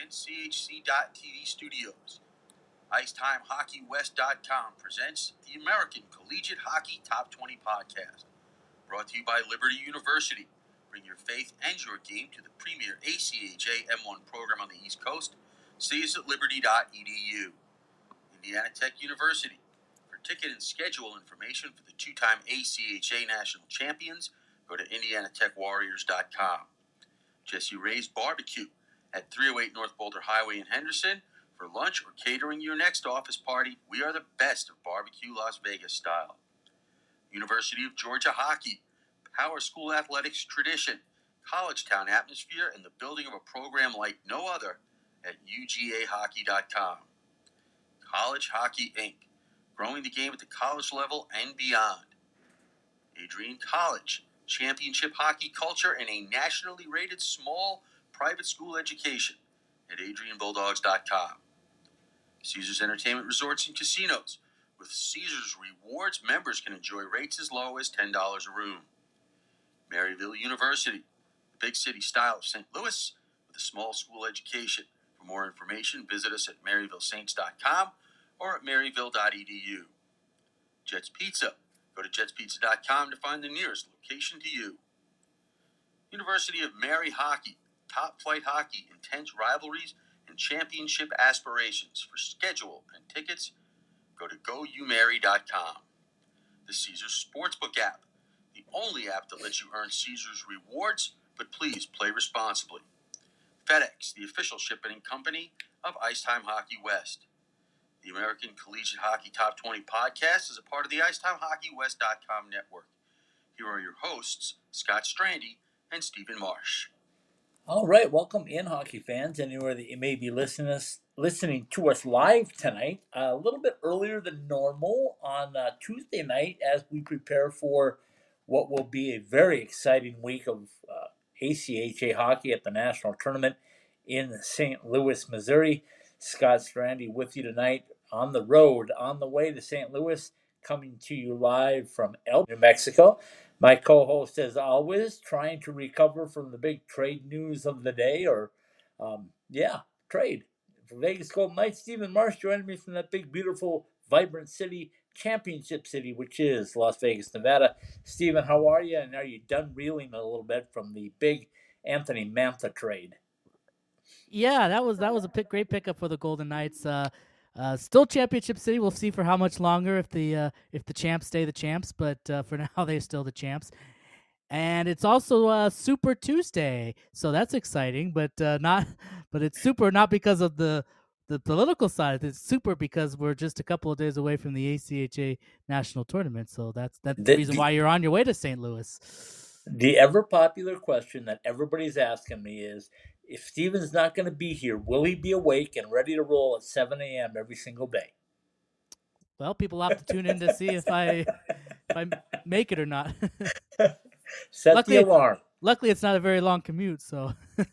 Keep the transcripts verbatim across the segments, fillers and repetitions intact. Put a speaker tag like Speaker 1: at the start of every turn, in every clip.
Speaker 1: and C H C dot T V studios. Icetime Hockey West dot com presents the American Collegiate Hockey Top twenty podcast. Brought to you by Liberty University. Bring your faith and your game to the premier A C H A M one program on the East Coast. See us at liberty dot e d u. Indiana Tech University. For ticket and schedule information for the two-time A C H A national champions, go to indiana tech warriors dot com. Jesse Ray's Barbecue at three oh eight North Boulder Highway in Henderson. For lunch or catering your next office party, we are the best of barbecue Las Vegas style. University of Georgia Hockey, Power School Athletics tradition, college town atmosphere, and the building of a program like no other at u g a hockey dot com. College Hockey Incorporated, growing the game at the college level and beyond. Adrian College, championship hockey culture and a nationally rated small private school education at adrian bulldogs dot com. Caesars Entertainment Resorts and Casinos. With Caesars Rewards, members can enjoy rates as low as ten dollars a room. Maryville University, the big city style of Saint Louis with a small school education. For more information, visit us at maryville saints dot com or at maryville dot e d u. Jets Pizza. Go to jets pizza dot com to find the nearest location to you. University of Mary Hockey. Top flight hockey, intense rivalries, and championship aspirations. For schedule and tickets, go to go u mary dot com. The Caesars Sportsbook app. The only app that lets you earn Caesars rewards, but please play responsibly. FedEx, the official shipping company of Icetime Hockey West. The American Collegiate Hockey Top twenty podcast is a part of the icetime hockey west dot com network. Here are your hosts, Scott Strandy and Stephen Marsh.
Speaker 2: All right, welcome in, hockey fans, anywhere that you may be listening us, listening to us live tonight, uh, a little bit earlier than normal on uh, Tuesday night as we prepare for what will be a very exciting week of uh, A C H A hockey at the national tournament in Saint Louis, Missouri. Scott Strandy with you tonight on the road, on the way to Saint Louis, coming to you live from El New Mexico. My co-host, as always, trying to recover from the big trade news of the day, or, um, yeah, trade. For Vegas Golden Knights, Stephen Marsh joining me from that big, beautiful, vibrant city, championship city, which is Las Vegas, Nevada. Stephen, how are you? And are you done reeling a little bit from the big Anthony Mantha trade?
Speaker 3: Yeah, that was that was a pick, great pickup for the Golden Knights. Uh, uh, still championship city. We'll see for how much longer if the uh, if the champs stay the champs, but uh, for now they're still the champs. And it's also uh, Super Tuesday, so that's exciting. But uh, not, but it's super not because of the the political side. It's super because we're just a couple of days away from the A C H A national tournament. So that's that's the, the reason why you're on your way to Saint Louis.
Speaker 2: The ever popular question that everybody's asking me is, if Steven's not going to be here, will he be awake and ready to roll at seven a.m. every single day?
Speaker 3: Well, people have to tune in to see if I if I make it or not.
Speaker 2: Set
Speaker 3: luckily,
Speaker 2: the alarm.
Speaker 3: Luckily, it's not a very long commute, so.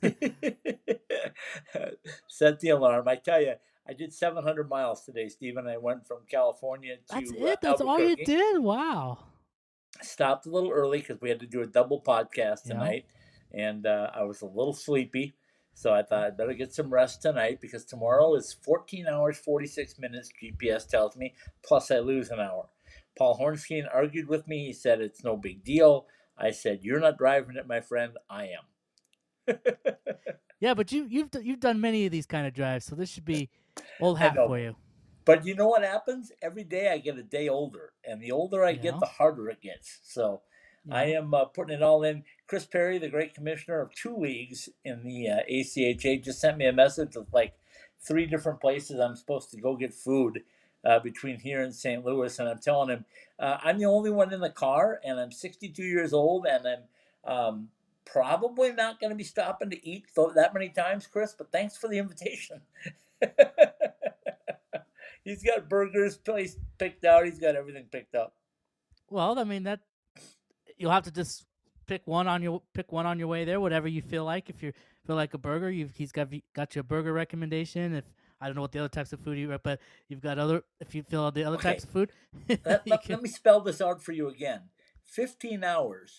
Speaker 2: Set the alarm. I tell you, I did seven hundred miles today, Stephen. I went from California to
Speaker 3: That's it?
Speaker 2: Uh,
Speaker 3: That's all you did? Wow.
Speaker 2: Stopped a little early because we had to do a double podcast tonight, yeah. and uh, I was a little sleepy. So I thought I'd better get some rest tonight because tomorrow is fourteen hours, forty-six minutes, G P S tells me, plus I lose an hour. Paul Hornstein argued with me. He said it's no big deal. I said, you're not driving it, my friend. I am.
Speaker 3: Yeah, but you, you've you've done many of these kind of drives, so this should be old hat for you.
Speaker 2: But you know what happens? Every day I get a day older, and the older I yeah. get, the harder it gets. So yeah. I am uh, putting it all in. Chris Perry, the great commissioner of two leagues in the uh, A C H A, just sent me a message of like three different places I'm supposed to go get food uh, between here and Saint Louis. And I'm telling him, uh, I'm the only one in the car, and I'm sixty-two years old, and I'm um, probably not going to be stopping to eat that many times, Chris, but thanks for the invitation. He's got burgers place picked out. He's got everything picked up.
Speaker 3: Well, I mean that you'll have to just pick one on your pick one on your way there, whatever you feel like. If you feel like a burger, you've he's got got you a burger recommendation. If I don't know what the other types of food you but you've got other if you feel the other
Speaker 2: okay.
Speaker 3: types of food.
Speaker 2: let, let, let me spell this out for you again. Fifteen hours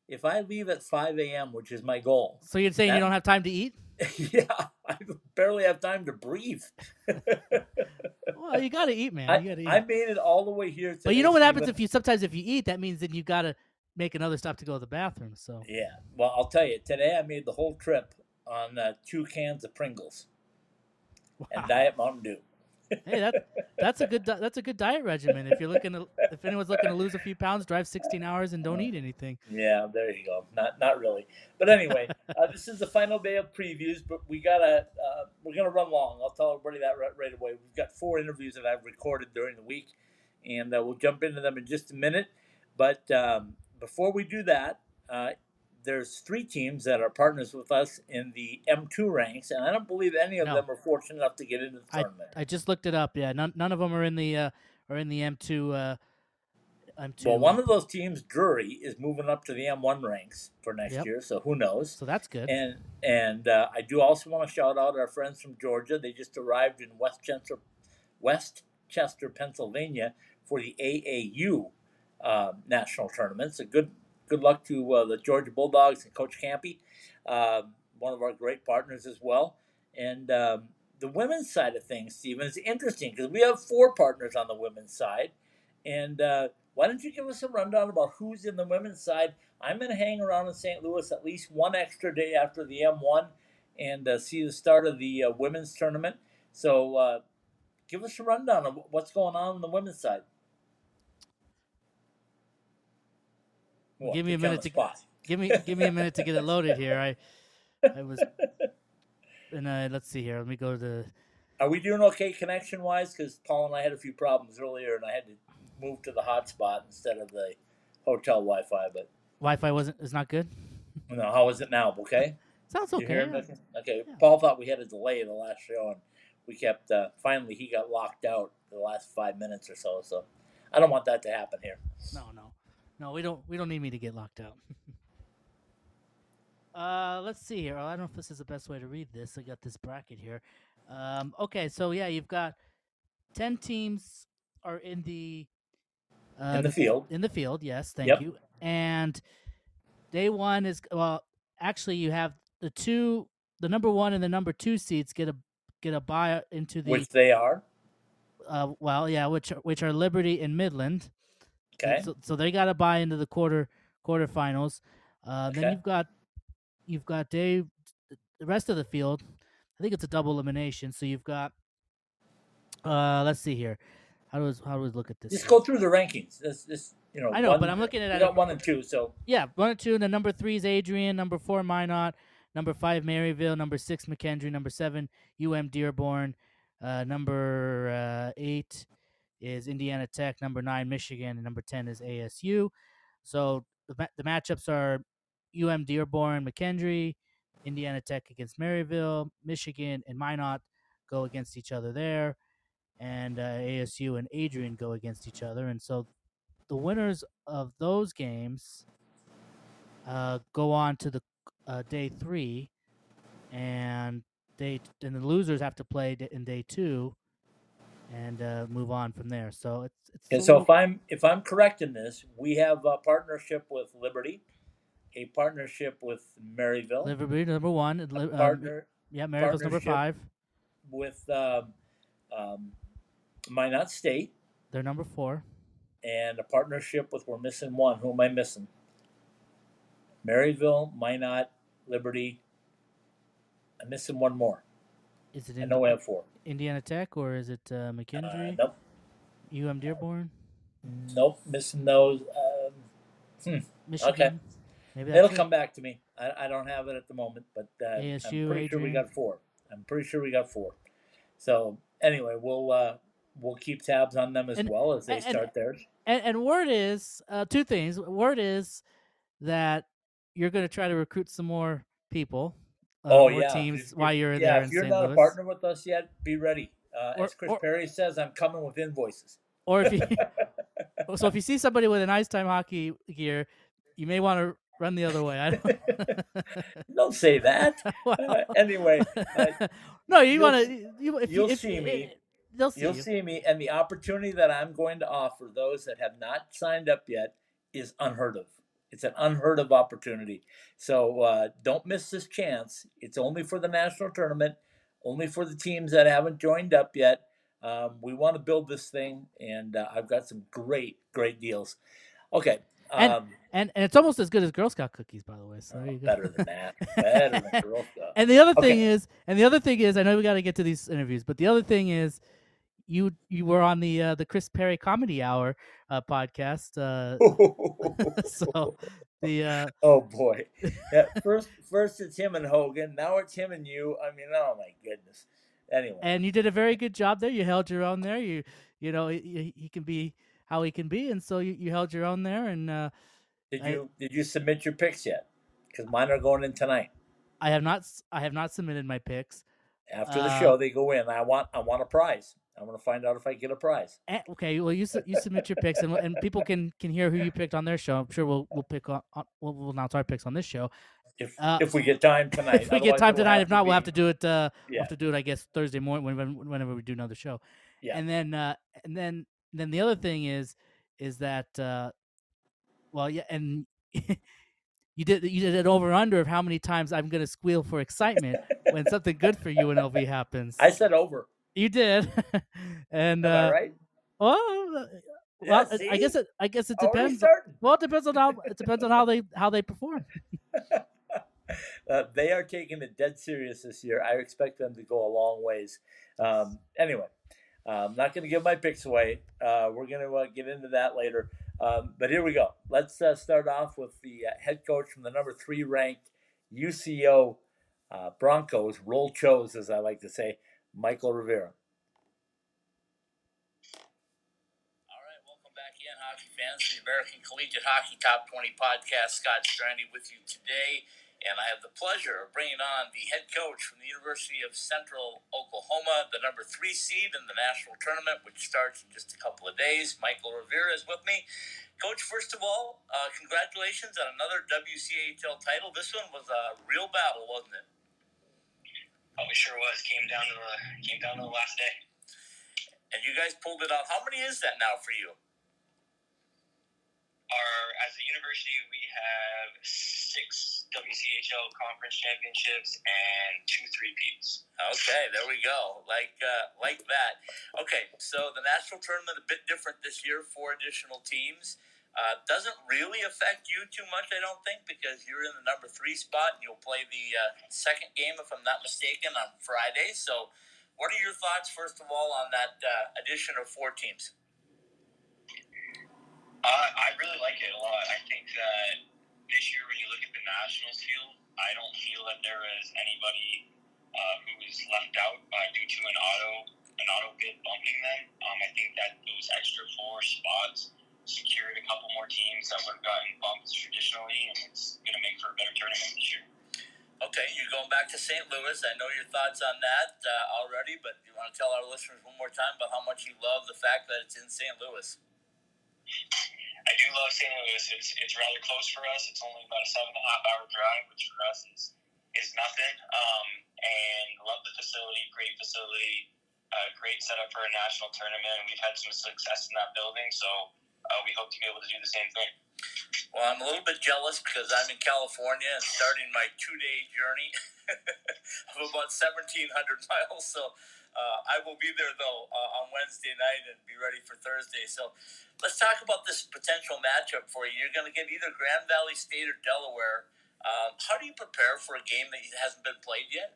Speaker 2: if I leave at five a.m., which is my goal.
Speaker 3: So you're saying
Speaker 2: that,
Speaker 3: you don't have time to eat?
Speaker 2: Yeah, I barely have time to breathe.
Speaker 3: Well, you got to eat, man.
Speaker 2: I,
Speaker 3: you got to eat.
Speaker 2: I made it all the way here today.
Speaker 3: But you know what happens if you sometimes if you eat, that means then you got to make another stop to go to the bathroom. So
Speaker 2: yeah, well, I'll tell you, today I made the whole trip on uh, two cans of Pringles
Speaker 3: wow.
Speaker 2: and Diet Mountain Dew.
Speaker 3: Hey, that that's a good that's a good diet regimen. If you're looking to if anyone's looking to lose a few pounds, drive sixteen hours and don't eat anything.
Speaker 2: Yeah, there you go. Not not really, but anyway, uh, this is the final day of previews. But we gotta uh, we're gonna run long. I'll tell everybody that right, right away. We've got four interviews that I've recorded during the week, and uh, we'll jump into them in just a minute. But um, before we do that, uh, there's three teams that are partners with us in the M two ranks, and I don't believe any of
Speaker 3: No.
Speaker 2: them are fortunate enough to get into the
Speaker 3: I,
Speaker 2: tournament.
Speaker 3: I just looked it up. Yeah, none none of them are in the uh, are in the M two. Uh, M two.
Speaker 2: Well, one of those teams, Drury, is moving up to the M one ranks for next
Speaker 3: Yep.
Speaker 2: year, so who knows?
Speaker 3: So that's good.
Speaker 2: And and uh, I do also want to shout out our friends from Georgia. They just arrived in Westchester, Westchester, Pennsylvania, for the A A U uh, national tournament. So good good luck to uh, the Georgia Bulldogs and Coach Campy, uh, one of our great partners as well. And um, the women's side of things, Stephen, is interesting because we have four partners on the women's side. And uh, why don't you give us a rundown about who's in the women's side? I'm going to hang around in Saint Louis at least one extra day after the M one and uh, see the start of the uh, women's tournament. So uh, give us a rundown of what's going on on the women's side. Well,
Speaker 3: give me a minute to
Speaker 2: spot.
Speaker 3: give me give me a minute to get it loaded here. I I was and uh, let's see here. Let me go to the.
Speaker 2: Are we doing okay connection wise? Because Paul and I had a few problems earlier, and I had to move to the hotspot instead of the hotel Wi-Fi. But
Speaker 3: Wi-Fi wasn't is not good.
Speaker 2: No, how is it now? Okay.
Speaker 3: Sounds
Speaker 2: You
Speaker 3: okay.
Speaker 2: hear me? Okay. Yeah. Paul thought we had a delay in the last show, and we kept. Uh, finally, he got locked out the last five minutes or so. So, I don't want that to happen here.
Speaker 3: No, no, no. We don't. We don't need me to get locked out. uh, let's see here. Oh, I don't know if this is the best way to read this. I got this bracket here. Um, okay, so yeah, you've got ten teams are in the uh,
Speaker 2: in the field.
Speaker 3: In the field, yes, thank
Speaker 2: yep.
Speaker 3: you. And day one is well, actually, you have the two, the number one and the number two seeds get a get a bye into the
Speaker 2: which they are.
Speaker 3: Uh, well, yeah, which which are Liberty and Midland.
Speaker 2: Okay.
Speaker 3: So, so they got to buy into the quarter quarterfinals. Uh,
Speaker 2: okay.
Speaker 3: Then you've got you've got Dave. The rest of the field, I think it's a double elimination. So you've got. Uh, let's see here. How do we, how do we look at this?
Speaker 2: Just go through the rankings. This this you know.
Speaker 3: I know,
Speaker 2: one,
Speaker 3: but I'm looking at
Speaker 2: you got one and two. So
Speaker 3: yeah, one and two. And the number three is Adrian. Number four, Minot. Number five, Maryville. Number six, McKendree. Number seven, U M Dearborn. Uh, number uh, eight is Indiana Tech. Number nine, Michigan. And number ten is A S U. So the, ma- the matchups are U M Dearborn, McKendree, Indiana Tech against Maryville, Michigan, and Minot go against each other there. And uh, A S U and Adrian go against each other. And so the winners of those games uh, go on to the uh, day three. And Day, and the losers have to play in day two, and uh, move on from there. So it's it's.
Speaker 2: And so if I'm if I'm correct in this, we have a partnership with Liberty, a partnership with Maryville.
Speaker 3: Liberty number one,
Speaker 2: a
Speaker 3: um,
Speaker 2: partner.
Speaker 3: Yeah, Maryville's number five.
Speaker 2: With um, um, Minot State.
Speaker 3: They're number four.
Speaker 2: And a partnership with we're missing one. Who am I missing? Maryville, Minot, Liberty. I'm missing one more.
Speaker 3: Is it?
Speaker 2: I know we have four.
Speaker 3: Indiana Tech or is it uh, McKendree?
Speaker 2: Uh, nope.
Speaker 3: U M Dearborn.
Speaker 2: Nope, missing those. Um, hmm.
Speaker 3: Michigan.
Speaker 2: Okay.
Speaker 3: Maybe
Speaker 2: it'll
Speaker 3: it.
Speaker 2: come back to me. I, I don't have it at the moment, but uh,
Speaker 3: A S U,
Speaker 2: I'm pretty
Speaker 3: Adrian.
Speaker 2: sure we got four. I'm pretty sure we got four. So anyway, we'll uh, we'll keep tabs on them as
Speaker 3: and,
Speaker 2: well as they
Speaker 3: and,
Speaker 2: start theirs.
Speaker 3: And, and word is uh, two things. Word is that you're going to try to recruit some more people. Uh,
Speaker 2: oh
Speaker 3: more
Speaker 2: yeah,
Speaker 3: teams
Speaker 2: if,
Speaker 3: while you're
Speaker 2: yeah,
Speaker 3: there.
Speaker 2: If
Speaker 3: in
Speaker 2: you're
Speaker 3: Saint
Speaker 2: not
Speaker 3: Louis.
Speaker 2: a partner with us yet, be ready. Uh,
Speaker 3: or,
Speaker 2: as Chris
Speaker 3: or,
Speaker 2: Perry says, I'm coming with invoices.
Speaker 3: Or if you, so if you see somebody with an Ice Time Hockey gear, you may want to run the other way. I
Speaker 2: don't, don't say that. well, uh, anyway, uh,
Speaker 3: no, you want to. You, if
Speaker 2: you'll
Speaker 3: you, if,
Speaker 2: see
Speaker 3: if,
Speaker 2: me.
Speaker 3: If, they'll see
Speaker 2: you'll
Speaker 3: you.
Speaker 2: see me, and the opportunity that I'm going to offer those that have not signed up yet is unheard of. It's an unheard of opportunity. So uh, don't miss this chance. It's only for the national tournament, only for the teams that haven't joined up yet. Um, we want to build this thing, and uh, I've got some great, great deals. Okay.
Speaker 3: And
Speaker 2: Um,
Speaker 3: and and it's almost as good as Girl Scout cookies, by the way. So there
Speaker 2: oh,
Speaker 3: you go.
Speaker 2: better than that. Better than Girl Scout.
Speaker 3: And the other thing
Speaker 2: Okay.
Speaker 3: is, and the other thing is, I know we got to get to these interviews, but the other thing is, you you were on the uh, the Chris Perry Comedy Hour uh, podcast. Uh, so the uh,
Speaker 2: oh boy, yeah. First, first it's him and Hogan. Now it's him and you. I mean, oh my goodness. Anyway,
Speaker 3: and you did a very good job there. You held your own there. You you know he, he can be how he can be, and so you, you held your own there. And uh,
Speaker 2: did
Speaker 3: I,
Speaker 2: you did you submit your picks yet? Because mine are going in tonight.
Speaker 3: I have not I have not submitted my picks.
Speaker 2: After the
Speaker 3: Uh,
Speaker 2: show, they go in. I want I want a prize. I want to find out if I get a prize.
Speaker 3: eh, okay, well you su- you submit your picks, and and people can can hear who you picked on their show. I'm sure we'll we'll pick on, on we'll, we'll announce our picks on this show.
Speaker 2: If
Speaker 3: Uh,
Speaker 2: if we get time tonight,
Speaker 3: if we get
Speaker 2: Otherwise,
Speaker 3: time
Speaker 2: it'll
Speaker 3: tonight,
Speaker 2: have
Speaker 3: if
Speaker 2: to
Speaker 3: not, we'll
Speaker 2: be-
Speaker 3: have to do it. Uh, we'll
Speaker 2: Yeah.
Speaker 3: have to do it, I guess, Thursday morning whenever whenever we do another show.
Speaker 2: Yeah.
Speaker 3: And then uh, and then then the other thing is is that uh, well yeah, and you did you did an over under of how many times I'm gonna squeal for excitement when something good for U N L V happens.
Speaker 2: I said over.
Speaker 3: You did, and
Speaker 2: Am
Speaker 3: uh,
Speaker 2: I right?
Speaker 3: well, uh,
Speaker 2: Yeah,
Speaker 3: well, I
Speaker 2: see?
Speaker 3: guess it I guess it
Speaker 2: Already
Speaker 3: depends.
Speaker 2: starting.
Speaker 3: Well, it depends on how it depends on how they how they perform.
Speaker 2: Uh, they are taking it dead serious this year. I expect them to go a long ways. Um, anyway, I'm not going to give my picks away. Uh, we're going to uh, get into that later. Um, but here we go. Let's uh, start off with the uh, head coach from the number three ranked U C O uh, Broncos, Roll Chose, as I like to say, Michael Rivera.
Speaker 1: All right, welcome back in, hockey fans, to the American Collegiate Hockey Top twenty podcast. Scott Strandy with you today, and I have the pleasure of bringing on the head coach from the University of Central Oklahoma, the number three seed in the national tournament, which starts in just a couple of days. Michael Rivera is with me. Coach, first of all, uh, congratulations on another W C A H L title. This one was a real battle, wasn't it?
Speaker 4: Oh, it sure was. Came down to the came down to the last day.
Speaker 1: And you guys pulled it out. How many is that now for you?
Speaker 4: Our as a university, we have six W C H L conference championships and two three-peats.
Speaker 1: Okay, there we go. Like uh, like that. Okay, so the national tournament a bit different this year. Four additional teams. Uh, doesn't really affect you too much, I don't think, because you're in the number three spot and you'll play the uh, second game, if I'm not mistaken, on Friday. So, what are your thoughts, first of all, on that uh, addition of four teams?
Speaker 4: Uh, I really like it a lot. I think that this year, when you look at the Nationals field, I don't feel that there is anybody uh, who is left out uh, due to an auto an auto bid bumping them. Um, I think that those extra four spots secured a couple more teams that would have gotten bumped traditionally, and it's going to make for a better tournament this year.
Speaker 1: Okay, you're going back to Saint Louis. I know your thoughts on that uh, already, but you want to tell our listeners one more time about how much you love the fact that it's in Saint Louis?
Speaker 4: I do love Saint Louis. It's it's rather close for us. It's only about a seven and a half hour drive, which for us is is nothing. Um, and love the facility, great facility, uh, great setup for a national tournament. We've had some success in that building, so uh, we hope to be able to do the same thing.
Speaker 1: Well, I'm a little bit jealous because I'm in California and starting my two-day journey of about seventeen hundred miles. So uh, I will be there, though, uh, on Wednesday night and be ready for Thursday. So let's talk about this potential matchup for you. You're going to get either Grand Valley State or Delaware. Um, how do you prepare for a game that hasn't been played yet?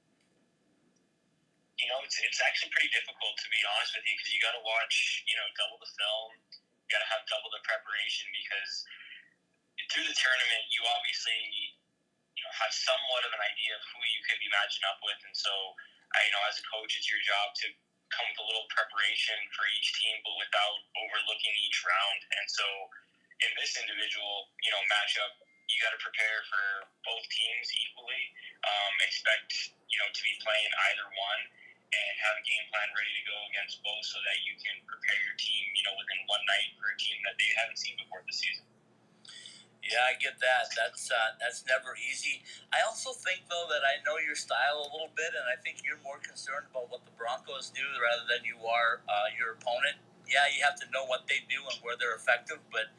Speaker 4: You know, it's it's actually pretty difficult, to be honest with you, because you got to watch, you know, double the film. You got to have double the preparation, because through the tournament, you obviously, you know, have somewhat of an idea of who you could be matching up with. And so, I, you know, as a coach, it's your job to come with a little preparation for each team, but without overlooking each round. And so, in this individual, you know, matchup, you got to prepare for both teams equally. Um, expect, you know, to be playing either one, and have a game plan ready to go against both, so that you can prepare your team, you know, within one night for a team that they haven't seen before this season.
Speaker 1: Yeah, I get that. That's uh, that's never easy. I also think, though, that I know your style a little bit, and I think you're more concerned about what the Broncos do rather than you are uh, your opponent. Yeah, you have to know what they do and where they're effective, but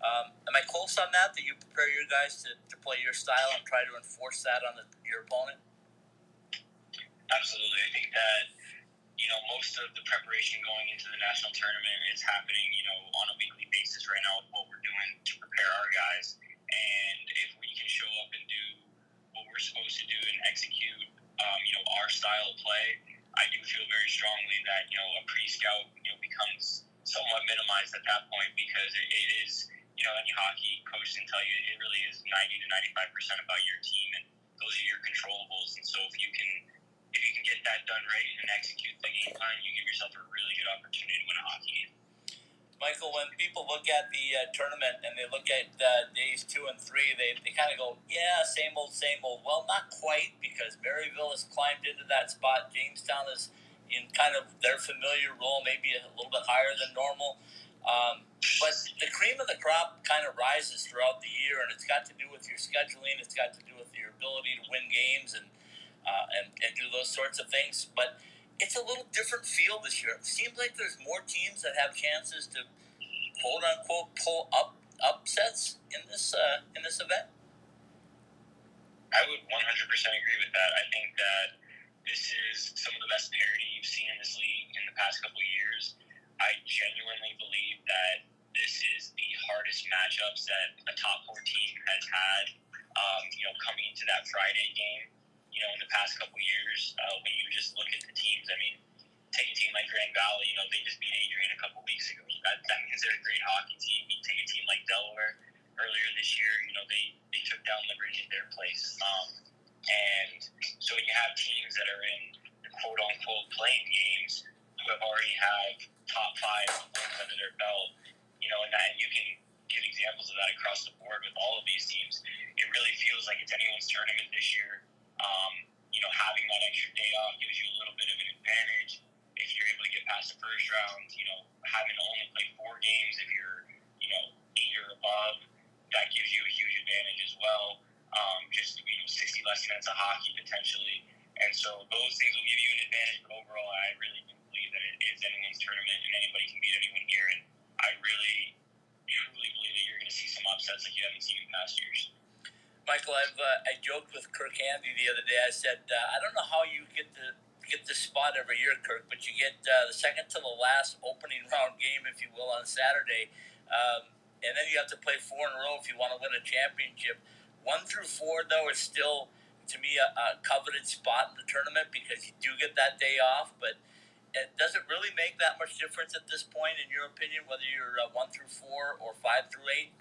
Speaker 2: Um, am I close on that? That you prepare your guys to, to play your style and try to enforce that on the, your opponent?
Speaker 4: Absolutely. I think that, you know, most of the preparation going into the national tournament is happening, you know, on a weekly basis right now with what we're doing to prepare our guys. And if we can show up and do what we're supposed to do and execute, um, you know, our style of play, I do feel very strongly that, you know, a pre-scout, you know, becomes somewhat minimized at that point, because it, it is, you know, any hockey coach can tell you, it really is ninety to ninety-five percent about your team, and those are your controllables. And so if you can, if you can get that done right and execute the game plan, you give yourself a really good opportunity to win a hockey game.
Speaker 2: Michael, when people look at the uh, tournament and they look at uh, days two and three, they, they kind of go, yeah, same old, same old. Well, not quite, because Maryville has climbed into that spot. Jamestown is in kind of their familiar role, maybe a little bit higher than normal. Um, but the cream of the crop kind of rises throughout the year, and it's got to do with your scheduling. It's got to do with your ability to win games and uh, and, and do those sorts of things. But it's a little different feel this year. It seems like there's more teams that have chances to quote unquote pull up upsets in this uh, in this event.
Speaker 4: I would one hundred percent agree with that. I think that this is some of the best parity you've seen in this league in the past couple of years. I genuinely believe that this is the hardest matchups that a top four team has had, um, you know, coming into that Friday game, you know, in the past couple of years. Uh, when you just look at the teams, I mean, take a team like Grand Valley, you know, they just beat Adrian a couple weeks ago. That, that means they're a great hockey team. You take a team like Delaware earlier this year, you know, they, they took down Liberty at their place. Um, and so when you have teams that are in the quote-unquote playing games who have already had top five wins under their belt, you know, and, that, and you can give examples of that across the board with all of these teams, it really feels like it's anyone's tournament this year. Um, you know, having that extra day off gives you a little bit of an advantage if you're able to get past the first round. You know, having to only play four games if you're, you know, eight or above, that gives you a huge advantage as well. Um, just, you know, sixty less minutes of hockey potentially. And so those things will give you an advantage. But overall, I really do believe that it is anyone's tournament and anybody can beat anyone here. And I really, truly believe that you're going to see some upsets like you haven't seen in past years.
Speaker 2: Michael, I've uh, I joked with Kirk Handy the other day. I said, uh, I don't know how you get the get this spot every year, Kirk, but you get uh, the second to the last opening round game, if you will, on Saturday, um, and then you have to play four in a row if you want to win a championship. One through four, though, is still, to me, a, a coveted spot in the tournament because you do get that day off. But it, does it really make that much difference at this point, in your opinion, whether you're uh, one through four or five through eight?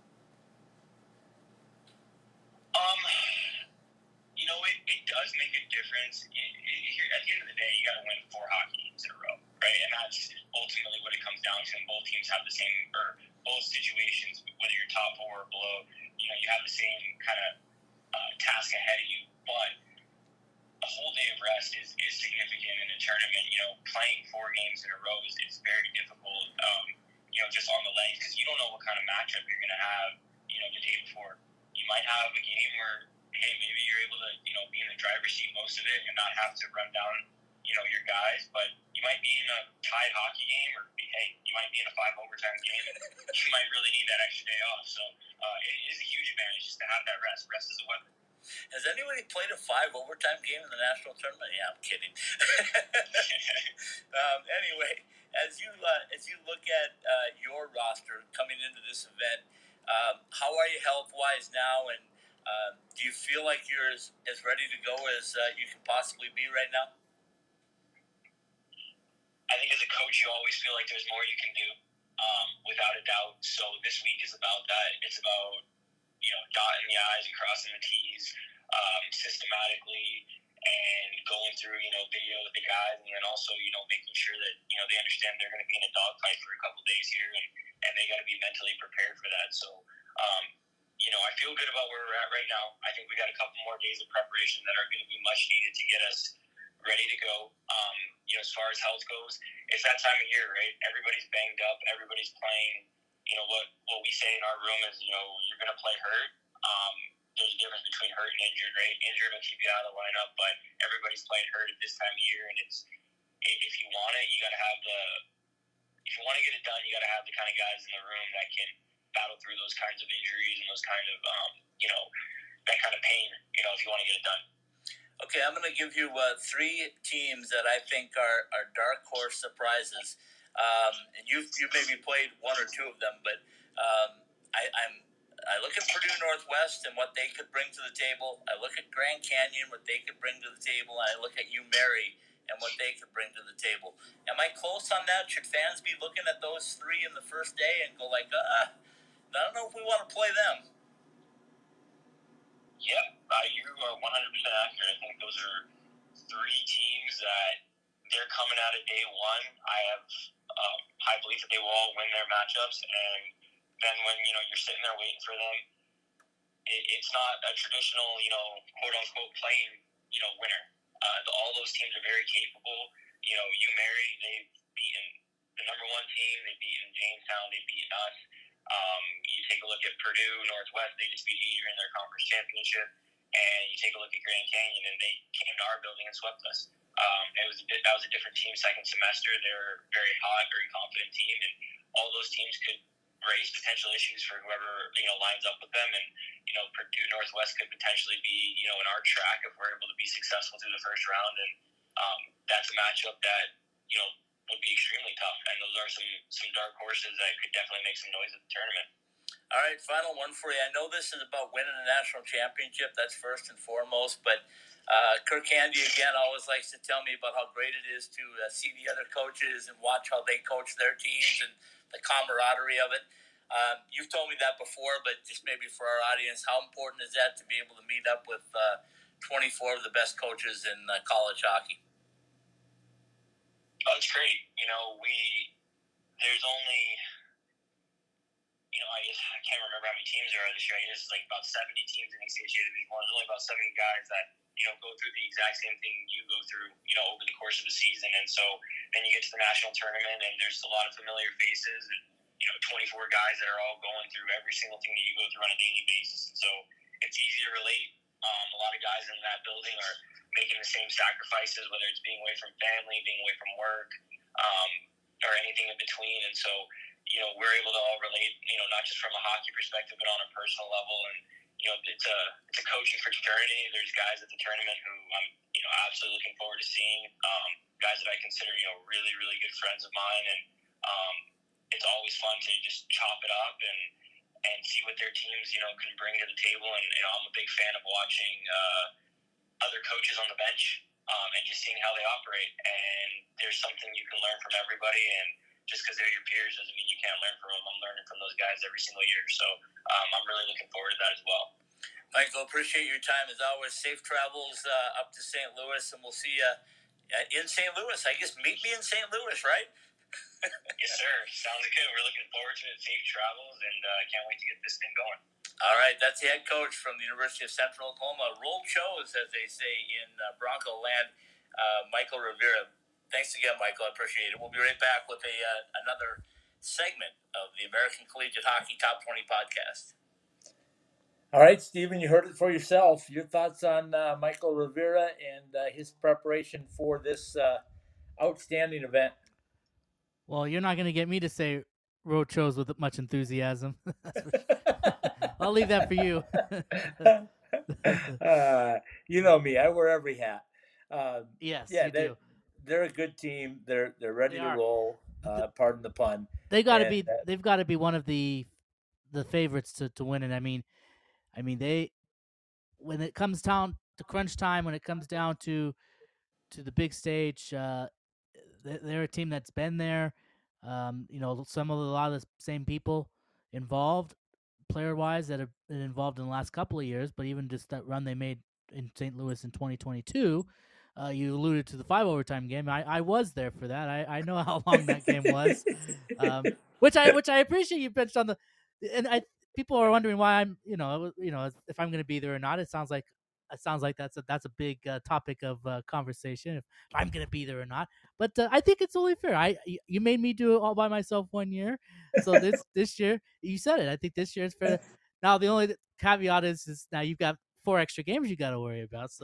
Speaker 4: Um, you know, it, it does make a difference. It, it, at the end of the day, you got to win four hockey games in a row, right? And that's ultimately what it comes down to. And both teams have the same, or both situations, whether you're top four or below, you know, you have the same kind of uh, task ahead of you. But a whole day of rest is, is significant in a tournament. You know, playing four games in a row is, is very difficult, um, you know, just on the legs, because you don't know what kind of matchup you're going to have, you know, the day before. You might have a game where, hey, maybe you're able to, you know, be in the driver's seat most of it and not have to run down, you know, your guys. But you might be in a tied hockey game, or, hey, you might be in a five overtime game, and you might really need that extra day off. So uh, it is a huge advantage just to have that rest. Rest is a weapon.
Speaker 2: Has anybody played a five overtime game in the national tournament? Yeah, I'm kidding. um, anyway, as you uh, as you look at uh, your roster coming into this event, um, how are you health wise now, and uh, do you feel like you're as, as ready to go as uh, you can possibly be right now?
Speaker 4: I think as a coach, you always feel like there's more you can do, um, without a doubt. So this week is about that. It's about, you know, dotting the I's and crossing the T's, um, systematically, and going through, you know, video with the guys, and then also, you know, making sure that, you know, they understand they're going to be in a dogfight for a couple days here, and, and they got to be mentally prepared for that. So, um, you know, I feel good about where we're at right now. I think we got a couple more days of preparation that are going to be much needed to get us ready to go. Um, you know, as far as health goes, it's that time of year, right? Everybody's banged up. Everybody's playing. You know, what, what we say in our room is, you know, you're going to play hurt. Um, there's a difference between hurt and injured, right? Injured will keep you out of the lineup, but everybody's playing hurt at this time of year, and it's, if you want it, you got to have the, if you want to get it done, you got to have the kind of guys in the room that can, battle through those kinds of injuries and those kind of, um, you know, that kind of pain, you know, if you want to get it done.
Speaker 2: Okay, I'm going to give you uh, three teams that I think are, are dark horse surprises. Um, and you've, you maybe played one or two of them, but um, I, I'm I look at Purdue Northwest and what they could bring to the table. I look at Grand Canyon, what they could bring to the table. And I look at UMary and what they could bring to the table. Am I close on that? Should fans be looking at those three in the first day and go like, uh, I don't know if we want to play them?
Speaker 4: Yep, uh, you are one hundred percent accurate. I think those are three teams that they're coming out of day one. I have um, high belief that they will all win their matchups, and then when you know you're sitting there waiting for them, it, it's not a traditional, you know, quote unquote playing, you know, winner. Uh, the, all those teams are very capable. You know, UMary, they've beaten the number one team. They've beaten Jamestown. They've beaten us. Um, you take a look at Purdue Northwest, they just beat Adrian in their conference championship, and you take a look at Grand Canyon, and they came to our building and swept us. Um, it was a bit, that was a different team second semester. They're a very hot, very confident team, and all those teams could raise potential issues for whoever, you know, lines up with them. And, you know, Purdue Northwest could potentially be, you know, in our track if we're able to be successful through the first round. And um, that's a matchup that, you know, would be extremely tough, and those are some, some dark horses that could definitely make some noise at the tournament.
Speaker 2: All right, final one for you. I know this is about winning a national championship. That's first and foremost. But uh, Kirk Handy, again, always likes to tell me about how great it is to uh, see the other coaches and watch how they coach their teams and the camaraderie of it. Um, you've told me that before, but just maybe for our audience, how important is that to be able to meet up with uh, twenty-four of the best coaches in uh, college hockey?
Speaker 4: Oh, it's great. You know, we, there's only, you know, I guess I can't remember how many teams there are this year. I guess it's like about seventy teams in A C H A Division One. There's only about seventy guys that, you know, go through the exact same thing you go through, you know, over the course of the season. And so then you get to the national tournament and there's a lot of familiar faces and, you know, twenty-four guys that are all going through every single thing that you go through on a daily basis. And so it's easy to relate. Um, a lot of guys in that building are making the same sacrifices, whether it's being away from family, being away from work, um, or anything in between. And so, you know, we're able to all relate, you know, not just from a hockey perspective, but on a personal level. And, you know, it's a, it's a coaching fraternity. There's guys at the tournament who I'm, you know, absolutely looking forward to seeing, um, guys that I consider, you know, really, really good friends of mine. And um, it's always fun to just chop it up and, and see what their teams, you know, can bring to the table. And, you know, I'm a big fan of watching uh, other coaches on the bench um, and just seeing how they operate. And there's something you can learn from everybody. And just because they're your peers doesn't mean you can't learn from them. I'm learning from those guys every single year. So um, I'm really looking forward to that as well.
Speaker 2: Michael, appreciate your time as always. Safe travels uh, up to Saint Louis, and we'll see you in Saint Louis. I guess meet me in Saint Louis, right?
Speaker 4: Yes, sir. Sounds good. We're looking forward to it. Safe travels, and uh, can't wait to get this thing going.
Speaker 2: All right, that's the head coach from the University of Central Oklahoma. Roll chose, as they say in uh, Bronco land, uh, Michael Rivera. Thanks again, Michael. I appreciate it. We'll be right back with a uh, another segment of the American Collegiate Hockey Top twenty podcast. All right, Stephen, you heard it for yourself. Your thoughts on uh, Michael Rivera and uh, his preparation for this uh, outstanding event?
Speaker 3: Well, you're not going to get me to say road shows with much enthusiasm. I'll leave that for you.
Speaker 2: uh, you know me. I wear every hat. Uh,
Speaker 3: yes,
Speaker 2: yeah,
Speaker 3: you
Speaker 2: they're,
Speaker 3: do.
Speaker 2: They're a good team. They're they're ready
Speaker 3: They
Speaker 2: to
Speaker 3: are.
Speaker 2: roll. Uh, pardon the pun.
Speaker 3: They got to
Speaker 2: And,
Speaker 3: be.
Speaker 2: uh,
Speaker 3: They've got to be one of the the favorites to, to win it. I mean, I mean they when it comes down to crunch time, when it comes down to to the big stage, uh, they're a team that's been there. Um, you know, some of a lot of the same people involved, player-wise, that have been involved in the last couple of years. But even just that run they made in Saint Louis in twenty twenty-two, uh, you alluded to the five overtime game. I, I was there for that. I, I know how long that game was, um, which I which I appreciate you pitched on the. And I people are wondering why I'm you know you know if I'm going to be there or not. It sounds like. It sounds like that's a that's a big uh, topic of uh, conversation. If I'm gonna be there or not, but uh, I think it's only fair. I you made me do it all by myself one year, so this this year you said it. I think this year is fair. Now the only caveat is is now you've got four extra games you got to worry about. So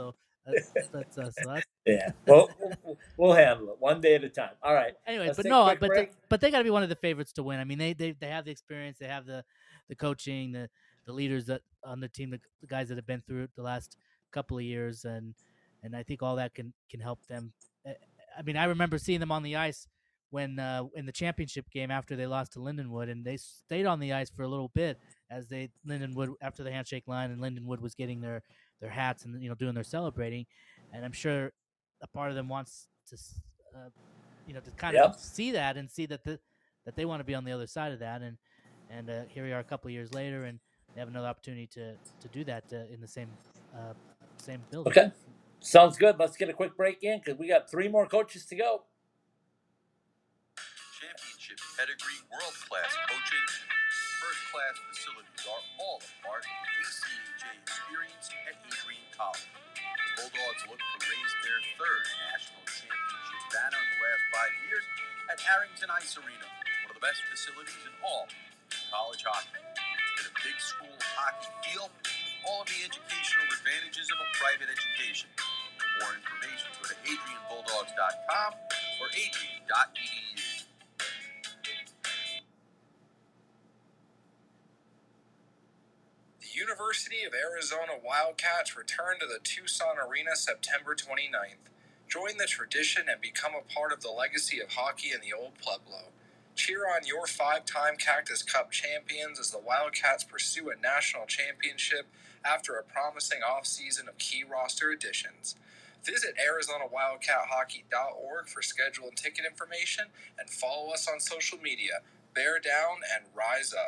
Speaker 3: That's, that's uh, so that's
Speaker 2: Yeah, well, we'll, we'll handle it one day at a time. All right.
Speaker 3: Anyways,
Speaker 2: Let's
Speaker 3: but
Speaker 2: take
Speaker 3: no,
Speaker 2: a
Speaker 3: uh,
Speaker 2: quick
Speaker 3: but the,
Speaker 2: break.
Speaker 3: but they got to be one of the favorites to win. I mean, they they they have the experience, they have the the coaching, the the leaders that on the team, the, the guys that have been through it the last couple of years, and and I think all that can can help them. Uh, I mean, I remember seeing them on the ice when uh, in the championship game after they lost to Lindenwood, and they stayed on the ice for a little bit as they Lindenwood after the handshake line, and Lindenwood was getting their their hats and you know doing their celebrating, and I'm sure a part of them wants to. Uh, you know, to kind
Speaker 2: Yep.
Speaker 3: of see that and see that the, that they want to be on the other side of that, and and uh, here we are a couple of years later, and they have another opportunity to to do that uh, in the same uh, same building.
Speaker 2: Okay, sounds good. Let's get a quick break in because we got three more coaches to go.
Speaker 1: Championship pedigree, world-class coaching, first-class facilities are all a part of A C H A experience at Adrian College. The Bulldogs look to raise their third national championship banner in the last five years at Arrington Ice Arena, one of the best facilities in all college hockey. Get a big school hockey feel with all of the educational advantages of a private education. For more information, go to adrian bulldogs dot com or adrian dot e d u.
Speaker 5: The University of Arizona Wildcats return to the Tucson Arena September twenty-ninth. Join the tradition and become a part of the legacy of hockey in the Old Pueblo. Cheer on your five-time Cactus Cup champions as the Wildcats pursue a national championship after a promising offseason of key roster additions. Visit arizona wildcat hockey dot org for schedule and ticket information, and follow us on social media. Bear down and rise up.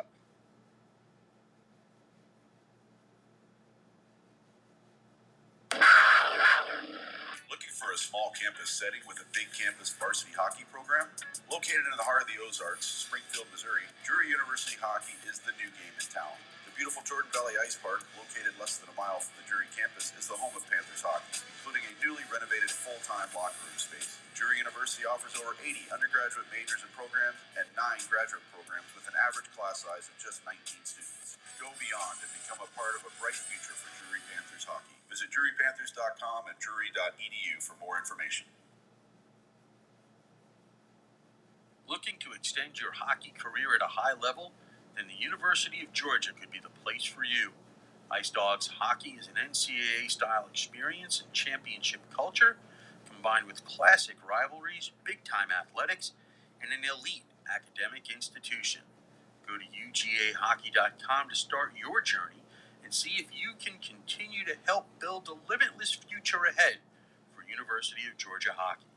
Speaker 1: Looking for a small campus setting with a big campus varsity hockey program? Located in the heart of the Ozarks, Springfield, Missouri, Drury University Hockey is the new game in town. The beautiful Jordan Valley Ice Park, located less than a mile from the Drury campus, is the home of Panthers hockey, including a newly renovated full-time locker room space. Drury University offers over eighty undergraduate majors and programs and nine graduate programs with an average class size of just nineteen students. Go beyond and become a part of a bright future for Drury Panthers hockey. Visit drury panthers dot com and drury dot e d u for more information. Looking to extend your hockey career at a high level? Then the University of Georgia could be the place for you. Ice Dogs hockey is an N C double A style experience and championship culture, combined with classic rivalries, big-time athletics, and an elite academic institution. Go to u g a hockey dot com to start your journey and see if you can continue to help build a limitless future ahead for University of Georgia hockey.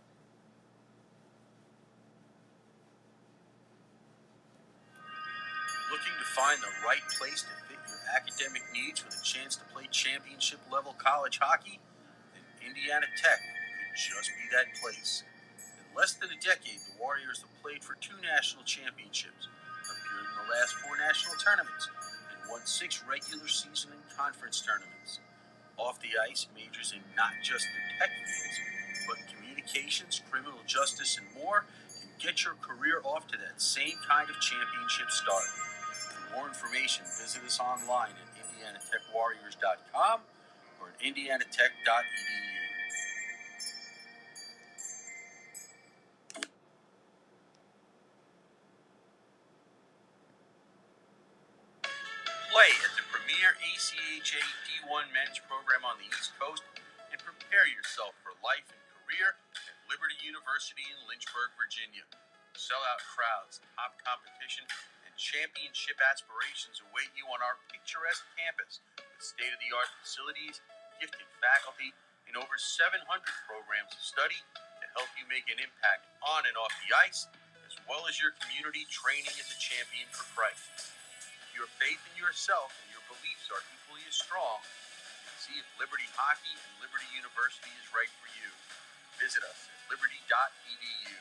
Speaker 1: Looking to find the right place to fit your academic needs with a chance to play championship level college hockey? Then Indiana Tech could just be that place. In less than a decade, the Warriors have played for two national championships, appeared in the last four national tournaments, and won six regular season and conference tournaments. Off the ice, majors in not just the tech fields, but communications, criminal justice, and more can get your career off to that same kind of championship start. For more information, visit us online at indiana tech warriors dot com or at indiana tech dot e d u. Play at the premier A C H A D one men's program on the East Coast and prepare yourself for life and career at Liberty University in Lynchburg, Virginia. Sellout crowds, top competition, and championship aspirations await you on our picturesque campus with state-of-the-art facilities, gifted faculty, and over seven hundred programs of study to help you make an impact on and off the ice, as well as your community training as a champion for Christ. Your faith in yourself and your beliefs are equally as strong. See if Liberty Hockey and Liberty University is right for you. Visit us at liberty dot e d u.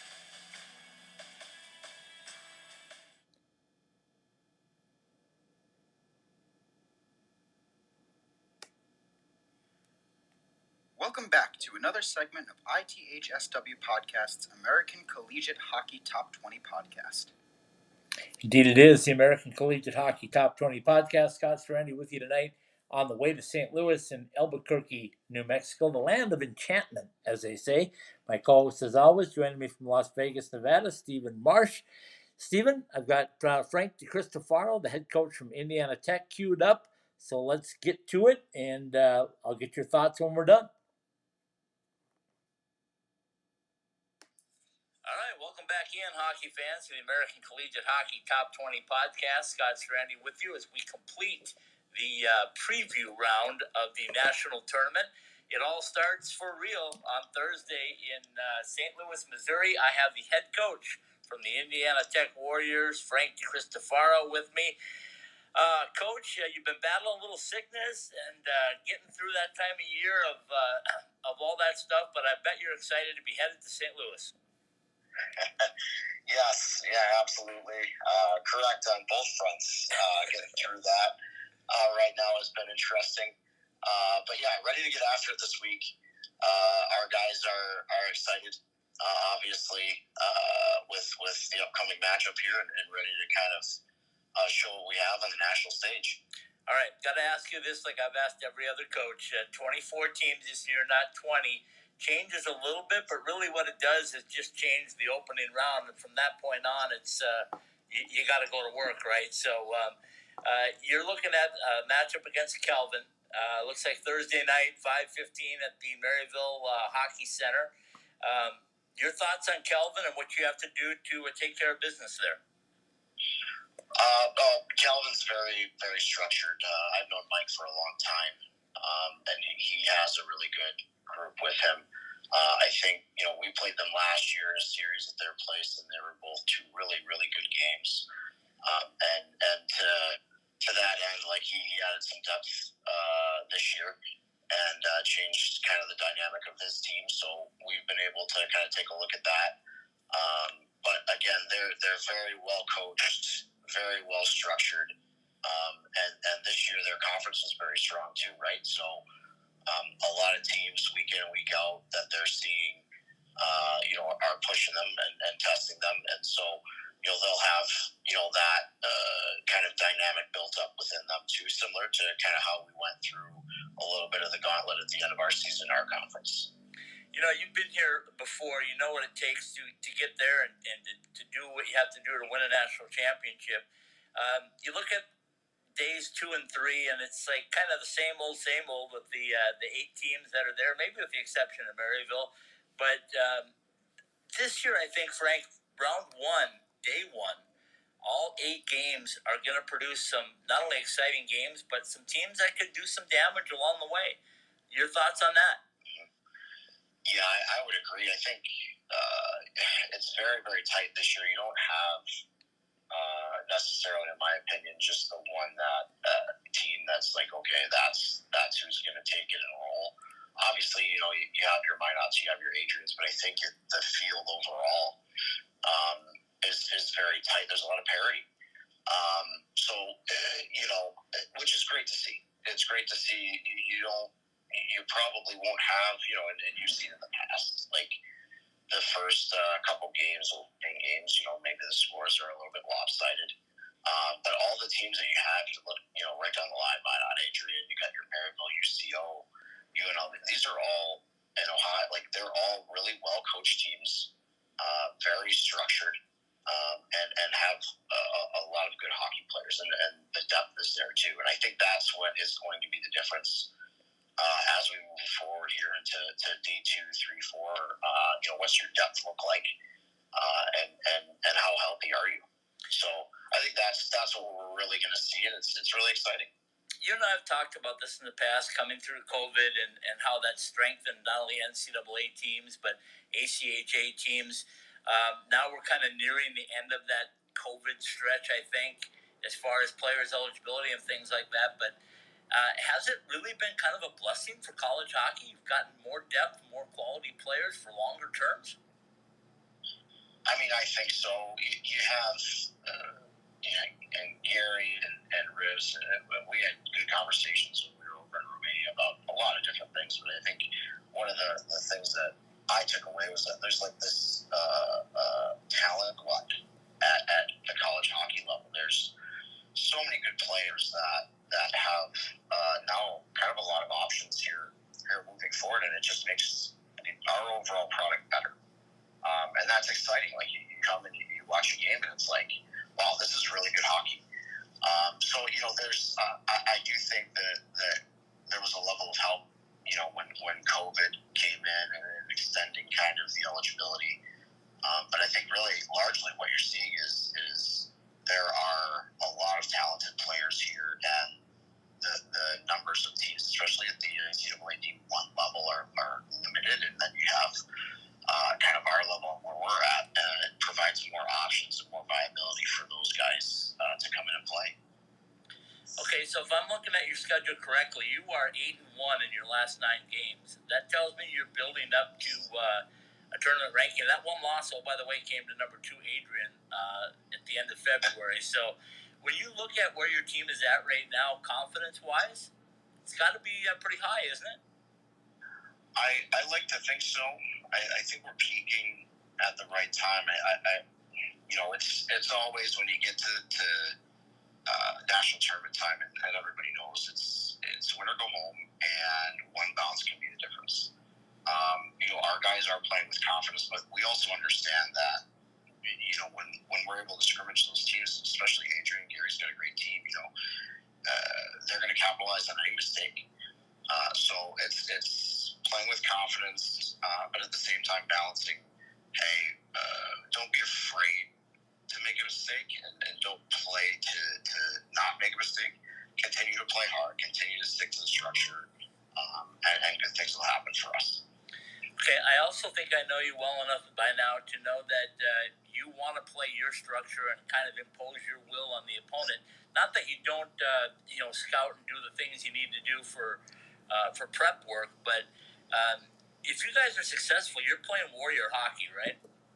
Speaker 6: Welcome back to another segment of I T H S W Podcast's American Collegiate Hockey Top twenty Podcast.
Speaker 2: Indeed it is, the American Collegiate Hockey Top twenty Podcast. Scott Strandy with you tonight on the way to Saint Louis and Albuquerque, New Mexico, the land of enchantment, as they say. My co-host, as always, joining me from Las Vegas, Nevada, Stephen Marsh. Stephen, I've got uh, Frank DeCristofaro, the head coach from Indiana Tech, queued up. So let's get to it, and uh, I'll get your thoughts when we're done.
Speaker 7: All right, welcome back in, hockey fans, to the American Collegiate Hockey Top twenty podcast. Scott Strandy with you as we complete the uh, preview round of the national tournament. It all starts for real on Thursday in uh, Saint Louis, Missouri. I have the head coach from the Indiana Tech Warriors, Frank DeCristofaro, with me. Uh, Coach, uh, you've been battling a little sickness and uh, getting through that time of year of uh, of all that stuff, but I bet you're excited to be headed to Saint Louis.
Speaker 4: Yes, yeah, absolutely. Uh, correct on both fronts. Uh, getting through that uh, right now has been interesting. Uh, but yeah, ready to get after it this week. Uh, our guys are, are excited, uh, obviously, uh, with with the upcoming matchup here and, and ready to kind of uh, show what we have on the national stage.
Speaker 7: All right, got to ask you this like I've asked every other coach. Uh, twenty-four teams this year, not twenty. Changes a little bit, but really what it does is just change the opening round. And from that point on, it's uh, you, you got to go to work, right? So um, uh, you're looking at a matchup against Kelvin. Uh, looks like Thursday night, five fifteen at the Maryville uh, Hockey Center. Um, your thoughts on Kelvin and what you have to do to uh, take care of business there?
Speaker 4: Uh, well, Kelvin's very, very structured. Uh, I've known Mike for a long time, um, and he has a really good group with him. Uh, I think, you know, we played them last year in a series at their place, and they were both two really, really good games. Um, and and to, to that end, like, he, he added some depth uh, this year and uh, changed kind of the dynamic of his team. So we've been able to kind of take a look at that. Um, but again, they're they're very well coached, very well structured, um, and and this year their conference is very strong too, right? So um, a lot of teams week in and week out that they're seeing, uh, you know, are pushing them and, and testing them, and so you know they'll have you know that uh, kind of dynamic built up within them too, similar to kind of how we went through a little bit of the gauntlet at the end of our season in our conference.
Speaker 7: You know, you've been here before. You know what it takes to, to get there and, and to, to do what you have to do to win a national championship. Um, you look at days two and three, and it's like kind of the same old, same old with the uh, the eight teams that are there, maybe with the exception of Maryville. But um, this year, I think, Frank, round one, day one, all eight games are going to produce some not only exciting games, but some teams that could do some damage along the way. Your thoughts on that?
Speaker 4: Yeah, I, I would agree. I think uh, it's very, very tight this year. You don't have uh, necessarily, in my opinion, just the one that uh, team that's like, okay, that's that's who's going to take it and roll. Obviously, you know, you, you have your Minots, you have your Adrians, but I think it, the field overall um, is is very tight. There's a lot of parity. Um, so, uh, you know, which is great to see. It's great to see. You, you don't. You probably won't have, you know, and, and you've seen in the past, like the first uh, couple games, in games, you know, maybe the scores are a little bit lopsided. Um, but all the teams that you have, you look, you know, right down the line, Minot, Adrian, you got your Maryville, U C O, U N L V. These are all in Ohio, like they're all really well coached teams, uh, very structured, um, and and have a, a lot of good hockey players, and, and the depth is there too. And I think that's what is going to be the difference. Uh, as we move forward here into to day two, three, four, uh, you know, what's your depth look like, uh, and and and how healthy are you? So I think that's that's what we're really going to see, and it's it's really exciting.
Speaker 7: You and I have talked about this in the past, coming through COVID, and, and how that strengthened not only N C double A teams but A C H A teams. Um, now we're kind of nearing the end of that COVID stretch, I think, as far as players' eligibility and things like that, but. Uh, has it really been kind of a blessing for college hockey? You've gotten more depth, more quality players for longer terms?
Speaker 4: I mean, I think so. You, you have, uh, you know, and Gary and, and Riz, and we had good conversations when we were over in Romania about a lot of different things, but I think one of the, the things that I took away was that there's like this uh, uh, talent glut at, at the college hockey level. There's so many good players that that have uh, not
Speaker 7: so if I'm looking at your schedule correctly, you are eight and one in your last nine games. That tells me you're building up to uh, a tournament ranking. That one loss, oh by the way, came to number two Adrian uh, at the end of February. So when you look at where your team is at right now, confidence wise, it's got to be uh, pretty high, isn't it?
Speaker 8: I, I like to think so. I, I think we're peaking at the right time. I, I, I you know, it's it's always when you get to, to uh, national tournament time, and, and everybody knows it's it's win or go home, and one bounce can be the difference. Um, you know, our guys are playing with confidence, but we also understand that, you know, when, when we're able to scrimmage those teams, especially Adrian, Gary's got a great team, you know, uh, they're going to capitalize on any mistake. Uh, so it's it's playing with confidence, uh, but at the same time balancing, hey, uh, don't be afraid to make a mistake, and, and don't play to, to not make a mistake. Continue to play hard, continue to stick to the structure, um, and, and good things will happen for us.
Speaker 7: Okay, I also think I know you well enough by now to know that uh, you want to play your structure and kind of impose your will on the opponent. Not that you don't, uh, you know, scout and do the things you need to do for uh, for prep work, but um, if you guys are successful, you're playing warrior hockey, right?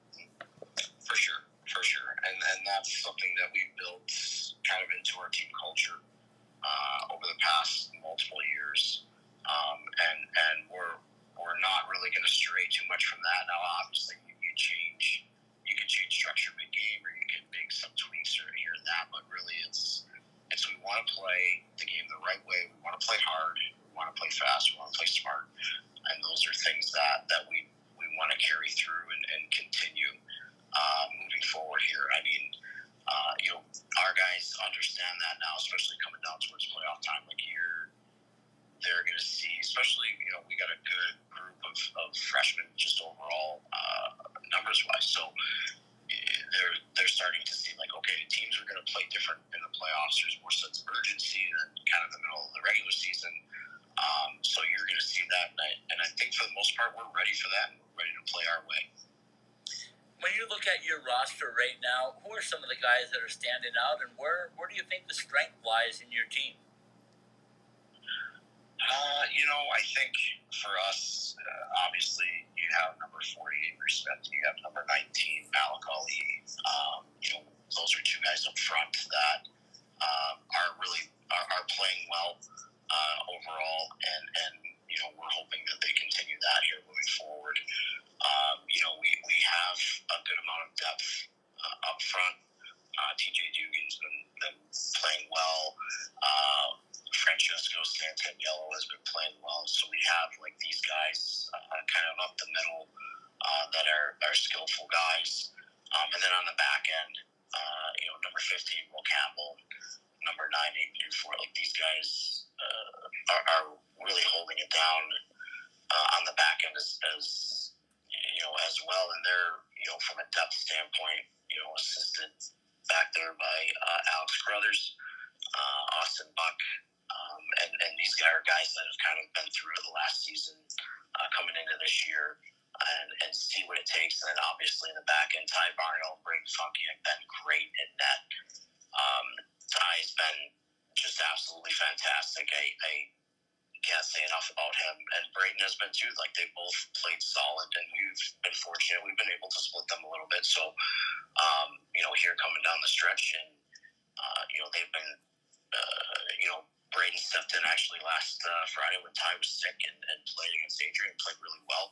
Speaker 8: For sure, for sure, and and that's something that we've built kind of into our team culture uh, over the past multiple years, um, and and we're. We're not really going to stray too much from that. Now, obviously, you can change, you can change structure mid-game, or you can make some tweaks or here and that. But really, it's it's we want to play the game the right way. We want to play hard. We want to play fast. We want to play smart. And those are things that, that we, we want to carry through and, and continue uh, moving forward here. I mean, uh, you know, our guys understand that now, especially coming down towards playoff time. Like here, they're going to see, especially, you know, we got a good group of, of freshmen just overall uh, numbers-wise. So they're they're starting to see, like, okay, teams are going to play different in the playoffs. There's more sense of urgency than kind of the middle of the regular season. Um, so you're going to see that. And I, and I think for the most part, we're ready for that, and we're ready to play our way.
Speaker 7: When you look at your roster right now, who are some of the guys that are standing out, and where, where do you think the strength lies in your team?
Speaker 8: Uh, you know, I think for us, uh, obviously, you have number forty-eight, Respect, you have number nineteen, Malik Ali. Um, you know, those are two guys up front that um, are really are, are playing well uh, overall, and, and, you know, we're hoping that they continue that here moving forward. Um, you know, we, we have a good amount of depth uh, up front. Uh, T J Dugan's been, been playing well. Uh, Francesco Santaniello has been playing well. So we have, like, these guys uh, kind of up the middle uh, that are, are skillful guys. Um, and then on the back end, uh, you know, number fifteen, Will Campbell, number nine, Aiden Newfort, like, these guys uh, are, are really holding it down uh, on the back end as, as, you know, as well. And they're, you know, from a depth standpoint, you know, assisted back there by uh, Alex Crothers, uh, Austin Buck, um, and, and these guys are guys that have kind of been through the last season uh, coming into this year and, and see what it takes. And then obviously in the back end, Ty Barnell, Braden Funky have been great in net. Um, Ty's been just absolutely fantastic. I, I can't say enough about him. And Braden has been too. Like, they both played solid, and we've been fortunate. We've been able to split them a little bit. So, um, you know, here coming down the stretch, and, uh, you know, they've been, uh, you know, Braden stepped in actually last uh, Friday when Ty was sick and, and played against Adrian, played really well.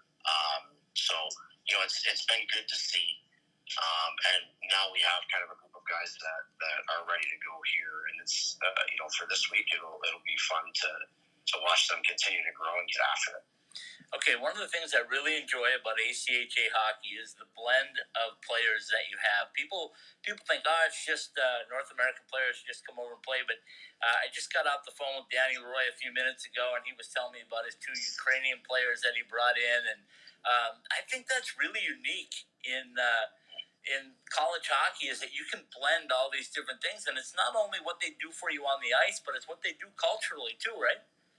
Speaker 8: Um, so, you know, it's it's been good to see. Um, and now we have kind of a group of guys that, that are ready to go here. And it's, uh, you know, for this week, it'll it'll be fun to, to watch them continue to grow and get after it.
Speaker 7: Okay, one of the things I really enjoy about A C H A hockey is the blend of players that you have. People people think, oh, it's just uh, North American players who just come over and play. But uh, I just got off the phone with Danny Leroy a few minutes ago, and he was telling me about his two Ukrainian players that he brought in. And um, I think that's really unique in uh, in college hockey, is that you can blend all these different things. And it's not only what they do for you on the ice, but it's what they do culturally too, right?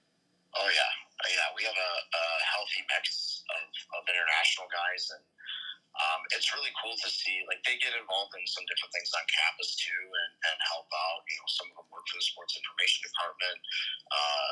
Speaker 8: Oh, yeah. Yeah, we have a, a healthy mix of, of international guys, and um, it's really cool to see. Like, they get involved in some different things on campus, too, and, and help out. You know, some of them work for the Sports Information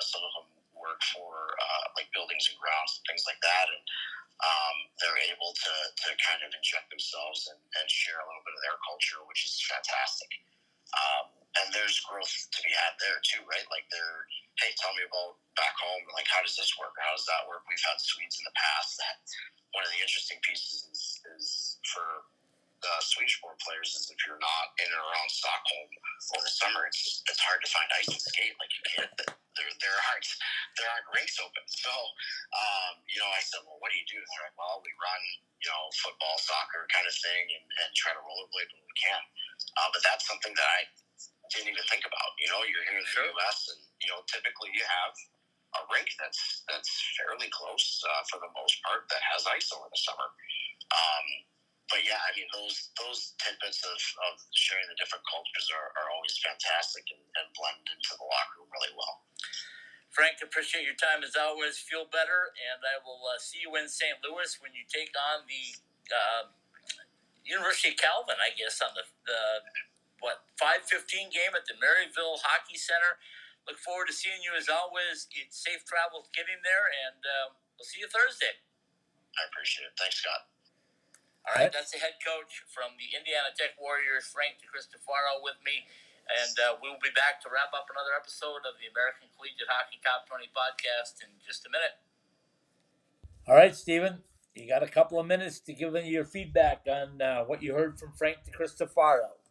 Speaker 8: some of them work for uh, like buildings and grounds and things like that, and um, they're able to, to kind of inject themselves and, and share a little bit of their culture, which is fantastic. Um, and there's growth to be had there too, right? Like they're, hey, tell me about back home. Like, how does this work? Or how does that work? We've had Swedes in the past. That one of the interesting pieces is, is for the Swedish born players is if you're not in or around Stockholm over the summer, it's it's hard to find ice and skate. Like you can't. There there aren't there aren't rinks open. So um, you know, I said, well, what do you do? And they're like, well, we run you know football, soccer kind of thing, and, and try to rollerblade when we can. Uh, but that's something that I didn't even think about. You know, you're here in the sure. U S, and you know, typically you have a rink that's that's fairly close uh, for the most part that has ice over the summer. Um, but yeah, I mean, those those tidbits of, of sharing the different cultures are, are always fantastic and, and blend into the locker room really well.
Speaker 7: Frank, appreciate your time as always. Feel better, and I will uh, see you in Saint Louis when you take on the uh, University of Calvin, I guess, on the, the what five fifteen game at the Maryville Hockey Center. Look forward to seeing you as always. Get safe travels getting there, and uh, we'll see you Thursday.
Speaker 8: I appreciate it. Thanks, Scott.
Speaker 7: All right, that's the head coach from the Indiana Tech Warriors, Frank DeCristofaro, with me. And uh, we will be back to wrap up another episode of the American Collegiate Hockey Top twenty podcast in just a minute.
Speaker 2: All right, Stephen, you got a couple of minutes to give me your feedback on uh, what you heard from Frank DeCristofaro.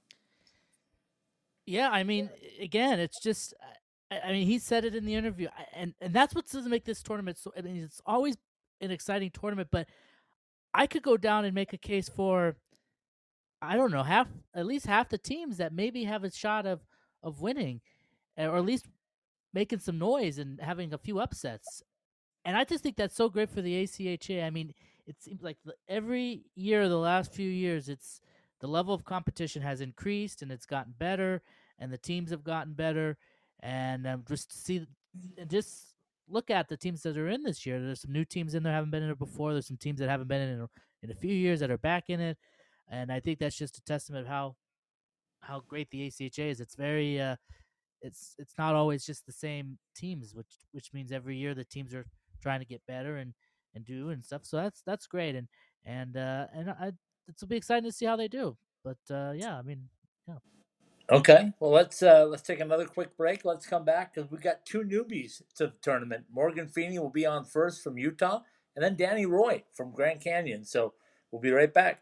Speaker 3: Yeah, I mean, again, it's just, I, I mean, he said it in the interview, and, and that's what does make this tournament so, I mean, it's always an exciting tournament, but I could go down and make a case for, I don't know, half, at least half the teams that maybe have a shot of, of winning, or at least making some noise and having a few upsets. And I just think that's so great for the A C H A. I mean, it seems like the, every year, the last few years, it's the level of competition has increased and it's gotten better, and the teams have gotten better. And um, just to see, and just look at the teams that are in this year. There's some new teams in there haven't been in it before. There's some teams that haven't been in it in a few years that are back in it. And I think that's just a testament of how how great the A C H A is. It's very uh, it's it's not always just the same teams, which which means every year the teams are trying to get better and, and do and stuff. So that's that's great. And and uh, and I, it'll be exciting to see how they do. But uh, yeah, I mean, yeah.
Speaker 2: Okay, well let's uh, let's take another quick break. Let's come back because we got two newbies to the tournament. Morgan Feeney will be on first from Utah, and then Danny Roy from Grand Canyon. So we'll be right back.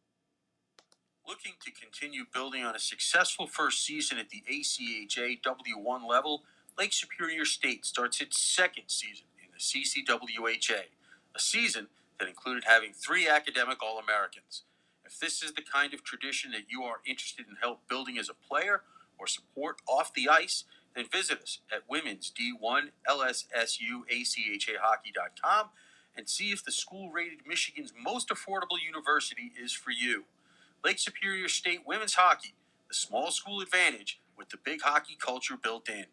Speaker 1: Looking to continue building on a successful first season at the A C H A W one level, Lake Superior State starts its second season in the C C W H A, a season that included having three academic All-Americans. If this is the kind of tradition that you are interested in help building as a player or support off the ice, then visit us at women's D one L S S U A C H A hockey dot com and see if the school rated Michigan's most affordable university is for you. Lake Superior State Women's Hockey, the small school advantage with the big hockey culture built in.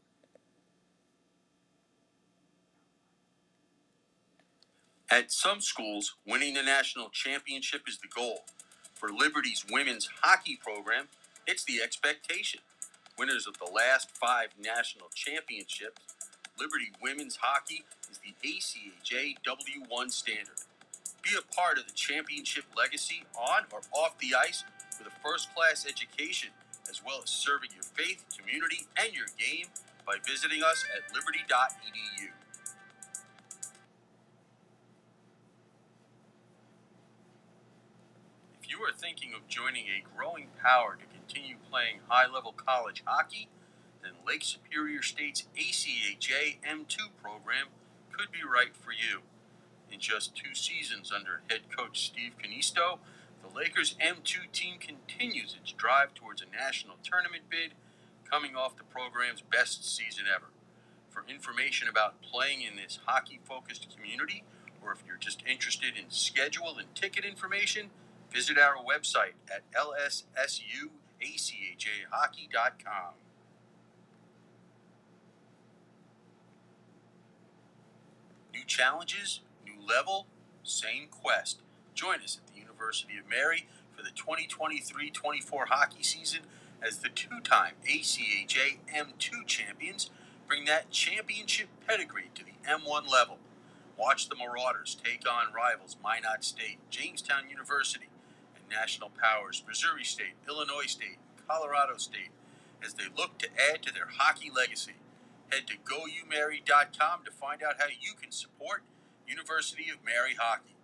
Speaker 1: At some schools, winning the national championship is the goal. For Liberty's women's hockey program, it's the expectation. Winners of the last five national championships, Liberty Women's Hockey is the A C H A W one standard. Be a part of the championship legacy on or off the ice with a first-class education, as well as serving your faith, community, and your game by visiting us at liberty dot e d u. If you are thinking of joining a growing power to continue playing high-level college hockey, then Lake Superior State's A C H A M two program could be right for you. In just two seasons under head coach Steve Canisto, the Lakers M two team continues its drive towards a national tournament bid, coming off the program's best season ever. For information about playing in this hockey-focused community, or if you're just interested in schedule and ticket information, visit our website at L S S U A C H A hockey dot com. New challenges, new level, same quest. Join us at the University of Mary for the twenty twenty-three twenty-four hockey season as the two-time A C H A M two champions Bring that championship pedigree to the M one level. Watch the Marauders take on rivals Minot State, Jamestown University, and national powers Missouri State, Illinois State, and Colorado State as they look to add to their hockey legacy. Head to go u mary dot com to find out how you can support University of Mary Hockey.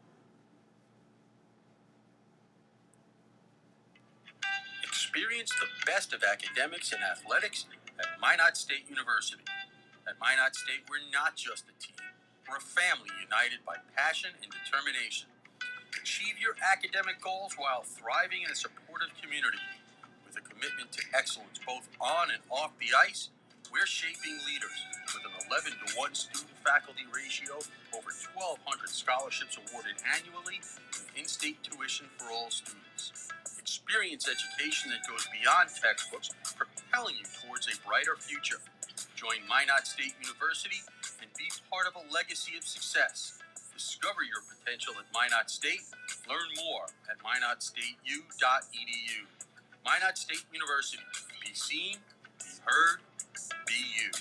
Speaker 1: Experience the best of academics and athletics at Minot State University. At Minot State, we're not just a team. We're a family united by passion and determination. Achieve your academic goals while thriving in a supportive community. With a commitment to excellence both on and off the ice, we're shaping leaders. With an eleven to one student-faculty ratio, over twelve hundred scholarships awarded annually, and in-state tuition for all students. Experience education that goes beyond textbooks, propelling you towards a brighter future. Join Minot State University and be part of a legacy of success. Discover your potential at Minot State. Learn more at minot state u dot e d u. Minot State University. Be seen, be heard, be you.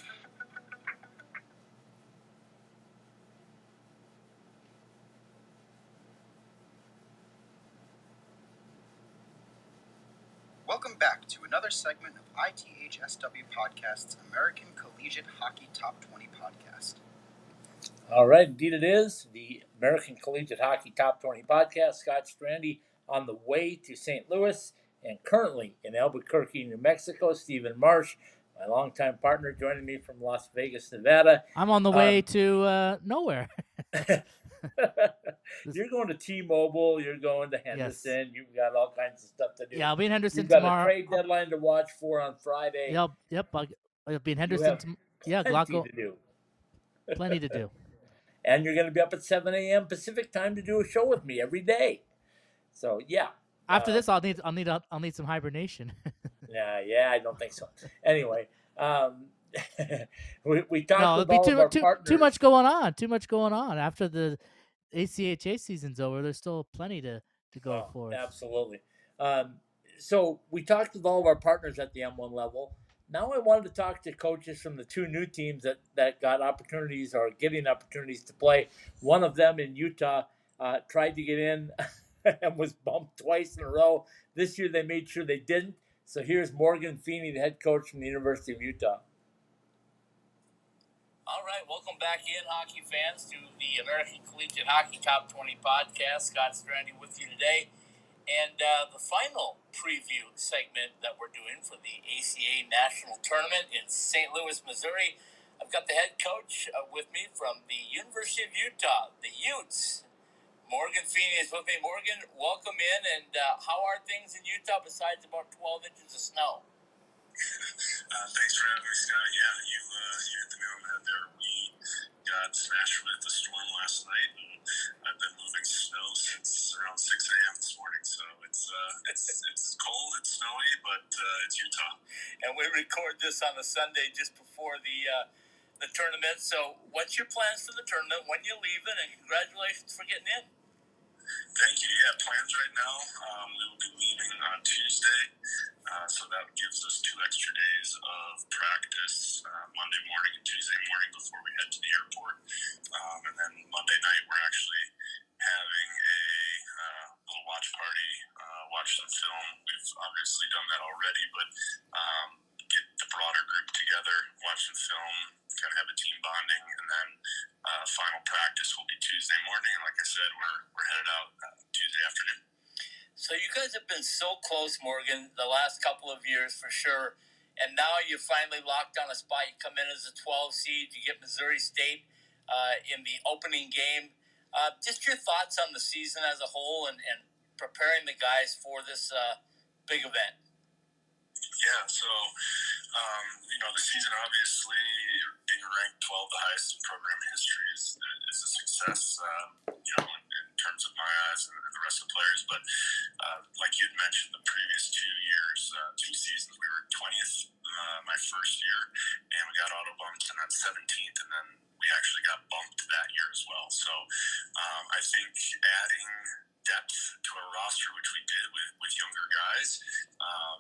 Speaker 6: Welcome back to another segment of I T H S W Podcast's American Collegiate Hockey Top twenty Podcast.
Speaker 2: All right, indeed it is. The American Collegiate Hockey Top twenty Podcast. Scott Strandy on the way to Saint Louis and currently in Albuquerque, New Mexico. Stephen Marsh, my longtime partner, joining me from Las Vegas, Nevada.
Speaker 3: I'm on the way um, to uh, nowhere.
Speaker 2: You're going to T-Mobile. You're going to Henderson. Yes. You've got all kinds of stuff to do.
Speaker 3: Yeah, I'll be in Henderson
Speaker 2: You've got
Speaker 3: tomorrow.
Speaker 2: a trade deadline to watch for on Friday.
Speaker 3: Yep, yep. I'll, I'll be in Henderson. Tom- yeah,
Speaker 2: plenty
Speaker 3: Glocko.
Speaker 2: to do.
Speaker 3: Plenty to do.
Speaker 2: And you're going to be up at seven a.m. Pacific time to do a show with me every day. So yeah.
Speaker 3: After
Speaker 2: uh,
Speaker 3: this, I'll need I'll need I'll need some hibernation.
Speaker 2: yeah, yeah, I don't think so. Anyway, um, we we talked
Speaker 3: no,
Speaker 2: with
Speaker 3: be
Speaker 2: all
Speaker 3: too,
Speaker 2: of our
Speaker 3: too,
Speaker 2: partners.
Speaker 3: Too much going on. Too much going on. After the A C H A season's over, there's still plenty to, to go
Speaker 2: oh,
Speaker 3: for.
Speaker 2: Absolutely. Um, so we talked with all of our partners at the M one level. Now I wanted to talk to coaches from the two new teams that, that got opportunities or getting opportunities to play. One of them in Utah uh, tried to get in and was bumped twice in a row. This year they made sure they didn't. So here's Morgan Feeney, the head coach from the University of Utah.
Speaker 7: All right, welcome back in, hockey fans, to the American Collegiate Hockey Top twenty Podcast. Scott Strandy with you today. And uh, the final preview segment that we're doing for the A C A National Tournament in Saint Louis, Missouri. I've got the head coach uh, with me from the University of Utah, the Utes. Morgan Feeney is with me. Morgan, welcome in. And uh, how are things in Utah besides about twelve inches of snow?
Speaker 9: Uh, thanks for having me, Scott. Yeah, you, uh, you hit the nail on the head there. We got smashed with the storm last night, and I've been moving snow since around six a.m. this morning. So it's uh, it's it's cold, it's snowy, but uh, it's Utah.
Speaker 7: And we record this on a Sunday just before the uh, the tournament. So what's your plans for the tournament? When you leave it? And congratulations for getting in.
Speaker 9: Thank you. Yeah, plans right now. Um, we will be leaving on Tuesday, uh, so that gives us two extra days of practice, uh, Monday morning and Tuesday morning before we head to the airport. Um, and then Monday night, we're actually having a uh, little watch party, uh, watch some film. We've obviously done that already, but um, get the broader group together, watch some film, kind of have a team bonding, and then uh, final practice will be Tuesday morning. And like I said, we're we're headed out uh, Tuesday afternoon.
Speaker 7: So you guys have been so close, Morgan, the last couple of years for sure. And now you finally locked on a spot. You come in as a twelve seed. You get Missouri State uh, in the opening game. Uh, just your thoughts on the season as a whole and, and preparing the guys for this uh, big event.
Speaker 9: Yeah, so, um, you know, the season obviously being ranked twelve, the highest in program history, is, is a success, uh, you know, in, in terms of my eyes and the rest of the players. But uh, like you had mentioned, the previous two years, uh, two seasons, we were twentieth uh, my first year, and we got auto bumped, and then seventeenth, and then we actually got bumped that year as well. So um, I think adding depth to our roster, which we did with, with younger guys, um,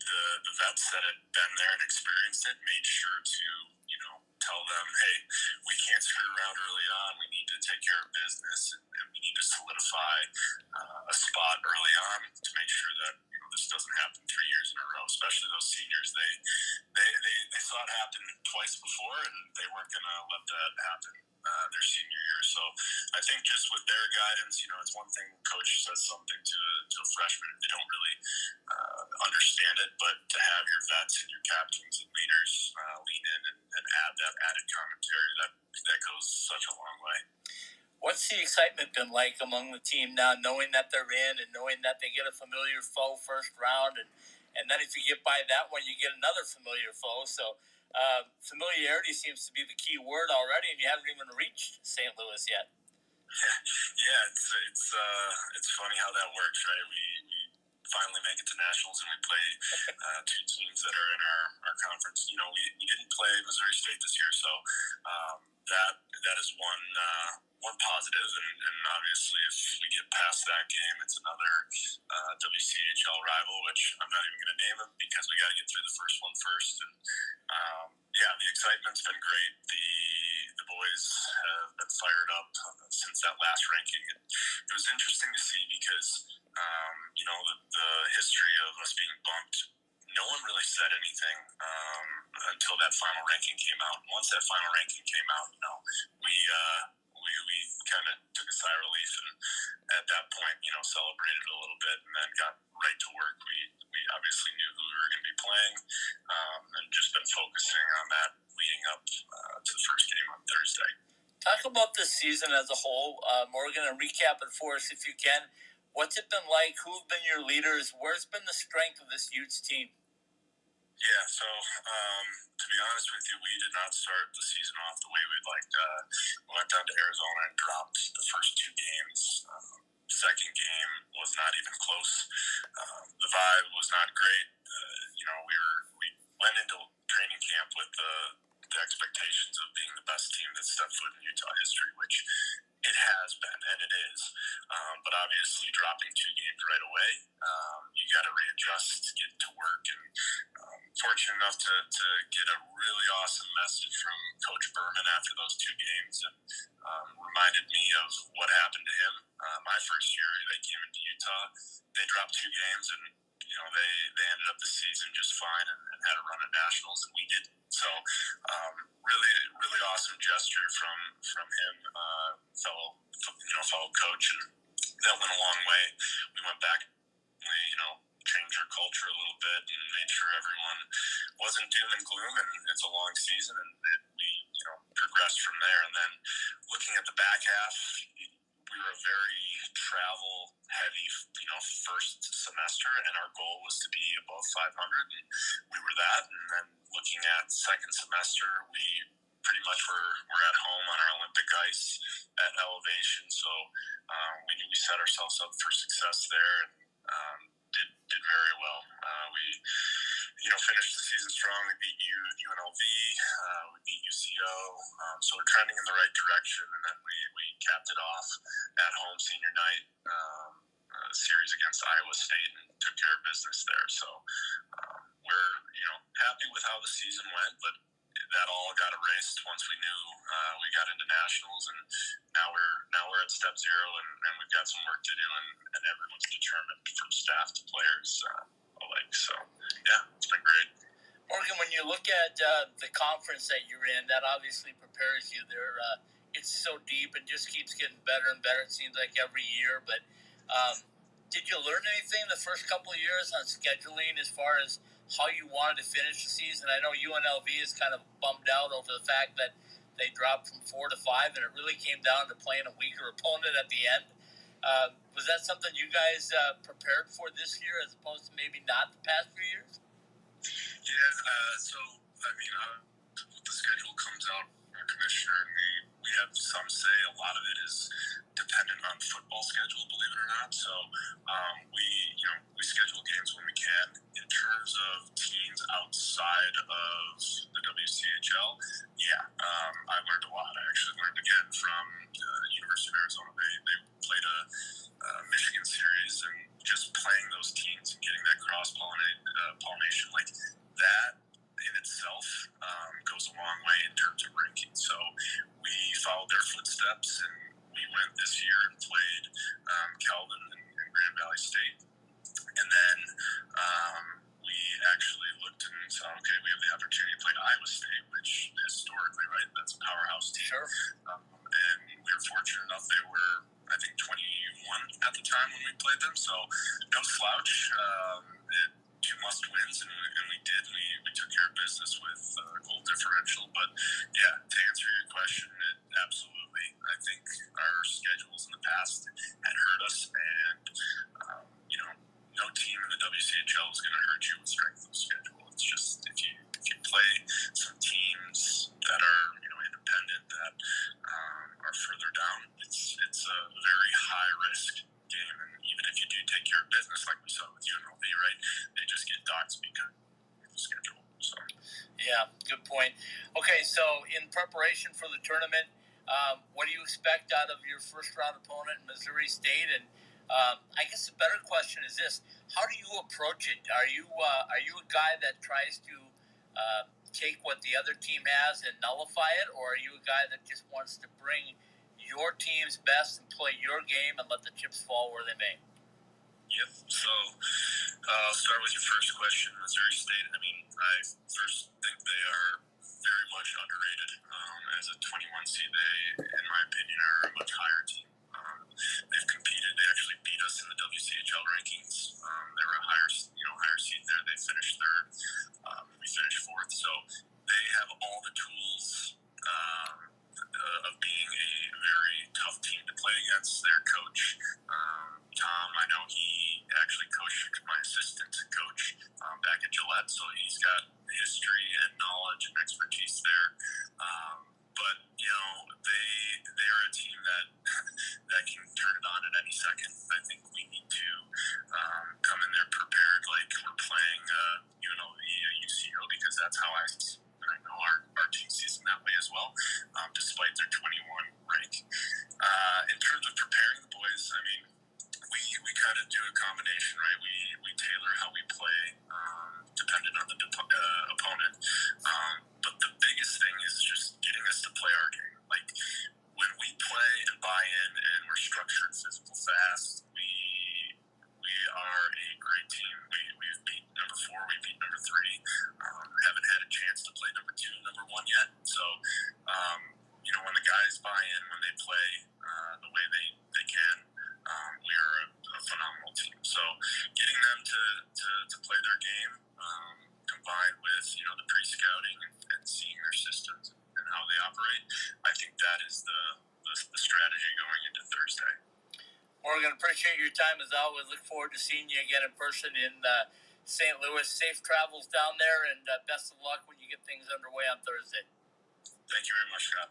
Speaker 9: the, the vets that had been there and experienced it made sure to, you know, tell them, hey, we can't screw around early on. We need to take care of business, and, and we need to solidify uh, a spot early on to make sure that, you know, this doesn't happen three years in a row. Especially those seniors, they they they, they saw it happen twice before, and they weren't going to let that happen uh, their senior year. So I think just with their guidance, you know, it's one thing coach says something to a, to a freshman, they don't really uh, understand it, but to have your vets and your captains and leaders uh, lean in and, and add that added commentary, that that goes such a long way.
Speaker 7: What's the excitement been like among the team now, knowing that they're in and knowing that they get a familiar foe first round, and, and then if you get by that one, you get another familiar foe. So uh, familiarity seems to be the key word already, and you haven't even reached Saint Louis yet.
Speaker 9: Yeah, it's it's uh, it's funny how that works, right? We, we finally make it to nationals, and we play uh, two teams that are in our, our conference. You know, we, we didn't play Missouri State this year, so um, that that is one uh, one positive, and, and obviously if we get past that game, it's another uh, W C H L rival, which I'm not even going to name them because we got to get through the first one first. And um, yeah, the excitement's been great. The the boys have been fired up since that last ranking. And it was interesting to see because um, you know the, the history of us being bumped. No one really said anything um, until that final ranking came out. And once that final ranking came out, you know, we uh, we, we kind of took a sigh of relief, and at that point, you know, celebrated a little bit, and then got right to work. We we obviously knew who we were going to be playing, um, and just been focusing on that leading up uh, to the first game on Thursday.
Speaker 7: Talk about this season as a whole, uh, Morgan, and recap it for us if you can. What's it been like? Who've been your leaders? Where's been the strength of this Utes team?
Speaker 9: Yeah, so um, to be honest with you, we did not start the season off the way we'd liked. Uh, we went down to Arizona and dropped the first two games. Um, second game was not even close. Um, the vibe was not great. Uh, you know, we were we went into training camp with the, the expectations of being the best team that stepped foot in Utah history, which it has been, and it is. Um, but obviously, dropping two games right away, um, you got to readjust, get to work. And um, fortunate enough to, to get a really awesome message from Coach Berman after those two games, and um, reminded me of what happened to him uh, my first year. They came into Utah, they dropped two games, and you know they, they ended up the season just fine and, and had a run at nationals, and we didn't. So, um, really, really awesome gesture from from him, uh, fellow you know fellow coach, and that went a long way. We went back, we you know changed our culture a little bit, and made sure everyone wasn't doom and gloom. And it's a long season, and it, we you know progressed from there. And then looking at the back half, we were a very travel heavy, you know, first semester, and our goal was to be above five hundred, and we were that. And then looking at second semester, we pretty much were, were at home on our Olympic ice at elevation. So um, we knew we set ourselves up for success there, and um, did did very well. Uh, we, you know, finished the season strong. We beat U, UNLV, uh, we beat U C O, um, so we're trending in the right direction. And then we, we capped it off at home senior night um, uh, series against Iowa State, and took care of business there. So um, we're you know happy with how the season went, but that all got erased once we knew uh, we got into nationals, and now we're now we're at step zero, and, and we've got some work to do, and, and everyone's determined from staff to players uh, alike. So yeah, it's been great.
Speaker 7: Morgan, when you look at uh, the conference that you're in, that obviously prepares you. There, uh, it's so deep and just keeps getting better and better. It seems like every year. But um, did you learn anything the first couple of years on scheduling as far as how you wanted to finish the season? I know U N L V is kind of bummed out over the fact that they dropped from four to five, and it really came down to playing a weaker opponent at the end. Uh, was that something you guys uh, prepared for this year, as opposed to maybe not the past few years?
Speaker 9: Yeah, uh, so, I mean, uh, the schedule comes out, our commissioner, and we, we have some say. A lot of it is dependent on football schedule, believe it or not. So um, we, you know, we schedule games when we can. In terms of teams outside of the W C H L, yeah, um, I learned a lot. I actually learned again from uh, University of Arizona. They, they played a uh, Michigan series, and just playing those teams and getting that cross uh, pollination, like that in itself um, goes a long way in terms of ranking. So we followed their footsteps, and we went this year and played um, Calvin and, and Grand Valley State, and then um, we actually looked and saw, okay, we have the opportunity to play Iowa State, which historically, right, that's a powerhouse team.
Speaker 7: Sure.
Speaker 9: Um, and we were fortunate enough; they were, I think, twenty-one at the time when we played them, so no slouch. Um, it, two must wins, and we, and we did. We, we took care of business with uh, goal differential. But yeah, to answer your question, it, absolutely. I think our schedules in the past had hurt us, and um, you know, no team in the W C H L is going to hurt you with strength of schedule. It's just if you if you play some teams that are, you know, independent, that um, are further down, it's it's a very high risk game, and even if you do take care of business, like we saw with U N L V, right, they just get docked because of the schedule. So,
Speaker 7: yeah, good point. Okay, so in preparation for the tournament, um, what do you expect out of your first round opponent, Missouri State? And um, I guess the better question is this: how do you approach it? Are you uh, are you a guy that tries to uh, take what the other team has and nullify it, or are you a guy that just wants to bring your team's best and play your game and let the chips fall where they may?
Speaker 9: Yep. So uh, I'll start with your first question, Missouri State. I mean, I first think they are very much underrated. Um, as a twenty-one seed, they, in my opinion, are a much higher team. Um, they've competed. They actually beat us in the W C H L rankings. Um, they were a higher, you know, higher seed there. They finished third. Um, we finished fourth. So they have all the tools Um, Uh, of being a very tough team to play against. Their coach, um, Tom, I know he actually coached my assistant coach um, back at Gillette, so he's got history and knowledge and expertise there. Um, but you know, they they're a team that that can turn it on at any second. I think we need to um, come in there prepared, like we're playing uh, U N L V, U C O, because that's how I. I know our, our team sees them that way as well, um, despite their twenty-one rank. Uh, in terms of preparing the boys, I mean, we we kind of do a combination, right? We we tailor how we play, um, dependent on the de- uh, opponent. Um, but the biggest thing is just getting us to play our game. Like, when we play and buy in and we're structured, physical, fast, we we are a great team. We, we've beat number four, we beat number three. Um, haven't had a chance to play number two, number one yet. So, um, you know, when the guys buy in, when they play uh, the way they, they can, um, we are a, a phenomenal team. So getting them to, to, to play their game, um, combined with, you know, the pre-scouting and, and seeing their systems and how they operate, I think that is the, the, the strategy going into Thursday.
Speaker 7: Morgan, appreciate your time as always. Look forward to seeing you again in person in uh, Saint Louis. Safe travels down there, and uh, best of luck when you get things underway on Thursday.
Speaker 9: Thank you very much, Scott.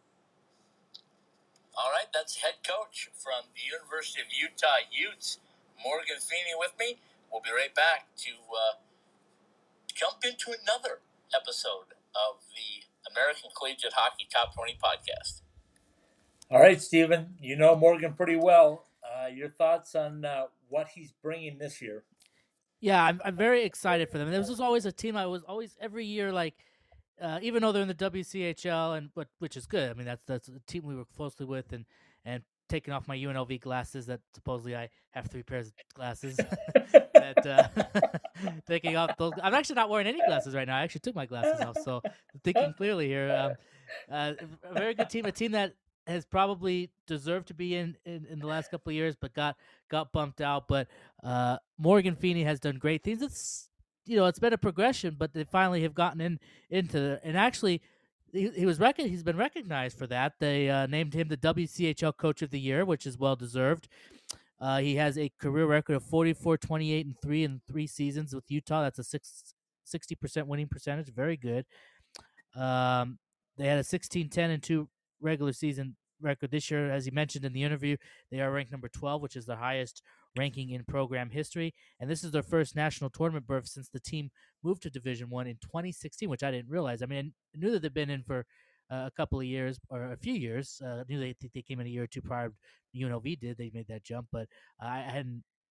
Speaker 7: All right, that's head coach from the University of Utah Utes, Morgan Feeney, with me. We'll be right back to uh, jump into another episode of the American Collegiate Hockey Top twenty podcast.
Speaker 2: All right, Stephen, you know Morgan pretty well. Uh, your thoughts on uh, what he's bringing this year?
Speaker 3: Yeah, I'm I'm very excited for them. There was always a team I was always every year like, uh, even though they're in the W C H L and but which is good. I mean that's that's a team we work closely with and and taking off my U N L V glasses that supposedly I have three pairs of glasses. that uh, taking off those. I'm actually not wearing any glasses right now. I actually took my glasses off, so thinking clearly here. Um, uh, a very good team, a team that has probably deserved to be in, in, in the last couple of years, but got got bumped out. But uh, Morgan Feeney has done great things. It's you know it's been a progression, but they finally have gotten in into the, and actually he, he was rec- he's been recognized for that. They uh, named him the W C H L Coach of the Year, which is well deserved. Uh, he has a career record of forty-four, twenty-eight, and three in three seasons with Utah. That's a six, sixty percent winning percentage. Very good. Um, they had a sixteen, ten, and two regular season record this year. As he mentioned in the interview, they are ranked number twelve, which is the highest ranking in program history. And this is their first national tournament berth since the team moved to Division One in twenty sixteen, which I didn't realize. I mean, I knew that they've been in for uh, a couple of years or a few years. Uh, I knew they they came in a year or two prior. U N L V did. They made that jump, but I hadn't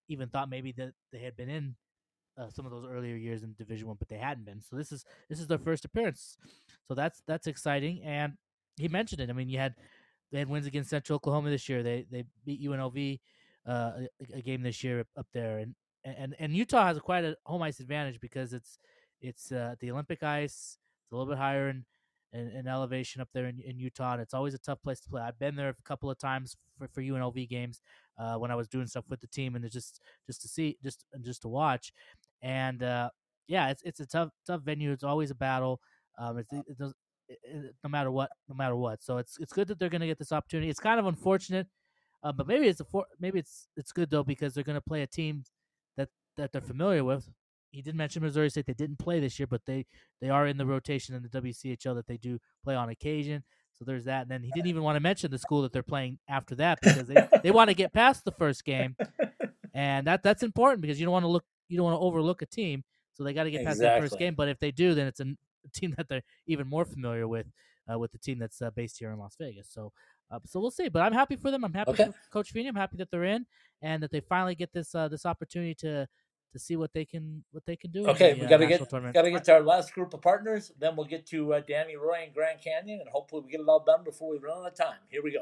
Speaker 3: even thought maybe that they had been in uh, some of those earlier years in Division One, but they hadn't been. So this is this is their first appearance. So that's that's exciting. And he mentioned it. I mean, you had they had wins against Central Oklahoma this year. They they beat U N L V uh, a, a game this year up there, and and and Utah has a quite a home ice advantage because it's it's uh, the Olympic ice. It's a little bit higher in in, in elevation up there in, in Utah, and it's always a tough place to play. I've been there a couple of times for, for U N L V games uh, when I was doing stuff with the team, and it's just just to see, just just to watch, and uh, yeah, it's it's a tough tough venue. It's always a battle. Um, it's, it, it does, it, it, no matter what, no matter what. So it's it's good that they're going to get this opportunity. It's kind of unfortunate, uh, but maybe it's a for, maybe it's it's good though because they're going to play a team that that they're familiar with. He did mention Missouri State. They didn't play this year, but they, they are in the rotation in the W C H L that they do play on occasion. So there's that. And then he didn't even want to mention the school that they're playing after that because they, they want to get past the first game, and that that's important because you don't want to look you don't want to overlook a team. So they got to get past
Speaker 2: Exactly.
Speaker 3: that first game. But if they do, then it's a, a team that they're even more familiar with, uh, with the team that's uh, based here in Las Vegas. So uh, so we'll see. But I'm happy for them. I'm happy
Speaker 2: Okay.
Speaker 3: for Coach Feeney. I'm happy that they're in and that they finally get this uh, this opportunity to. to see what they can what they can do.
Speaker 2: Okay,
Speaker 3: in the,
Speaker 2: we
Speaker 3: uh,
Speaker 2: gotta
Speaker 3: national
Speaker 2: get
Speaker 3: tournament.
Speaker 2: gotta get to our last group of partners. Then we'll get to uh, Danny Roy and Grand Canyon, and hopefully we get it all done before we run out of time. Here we go.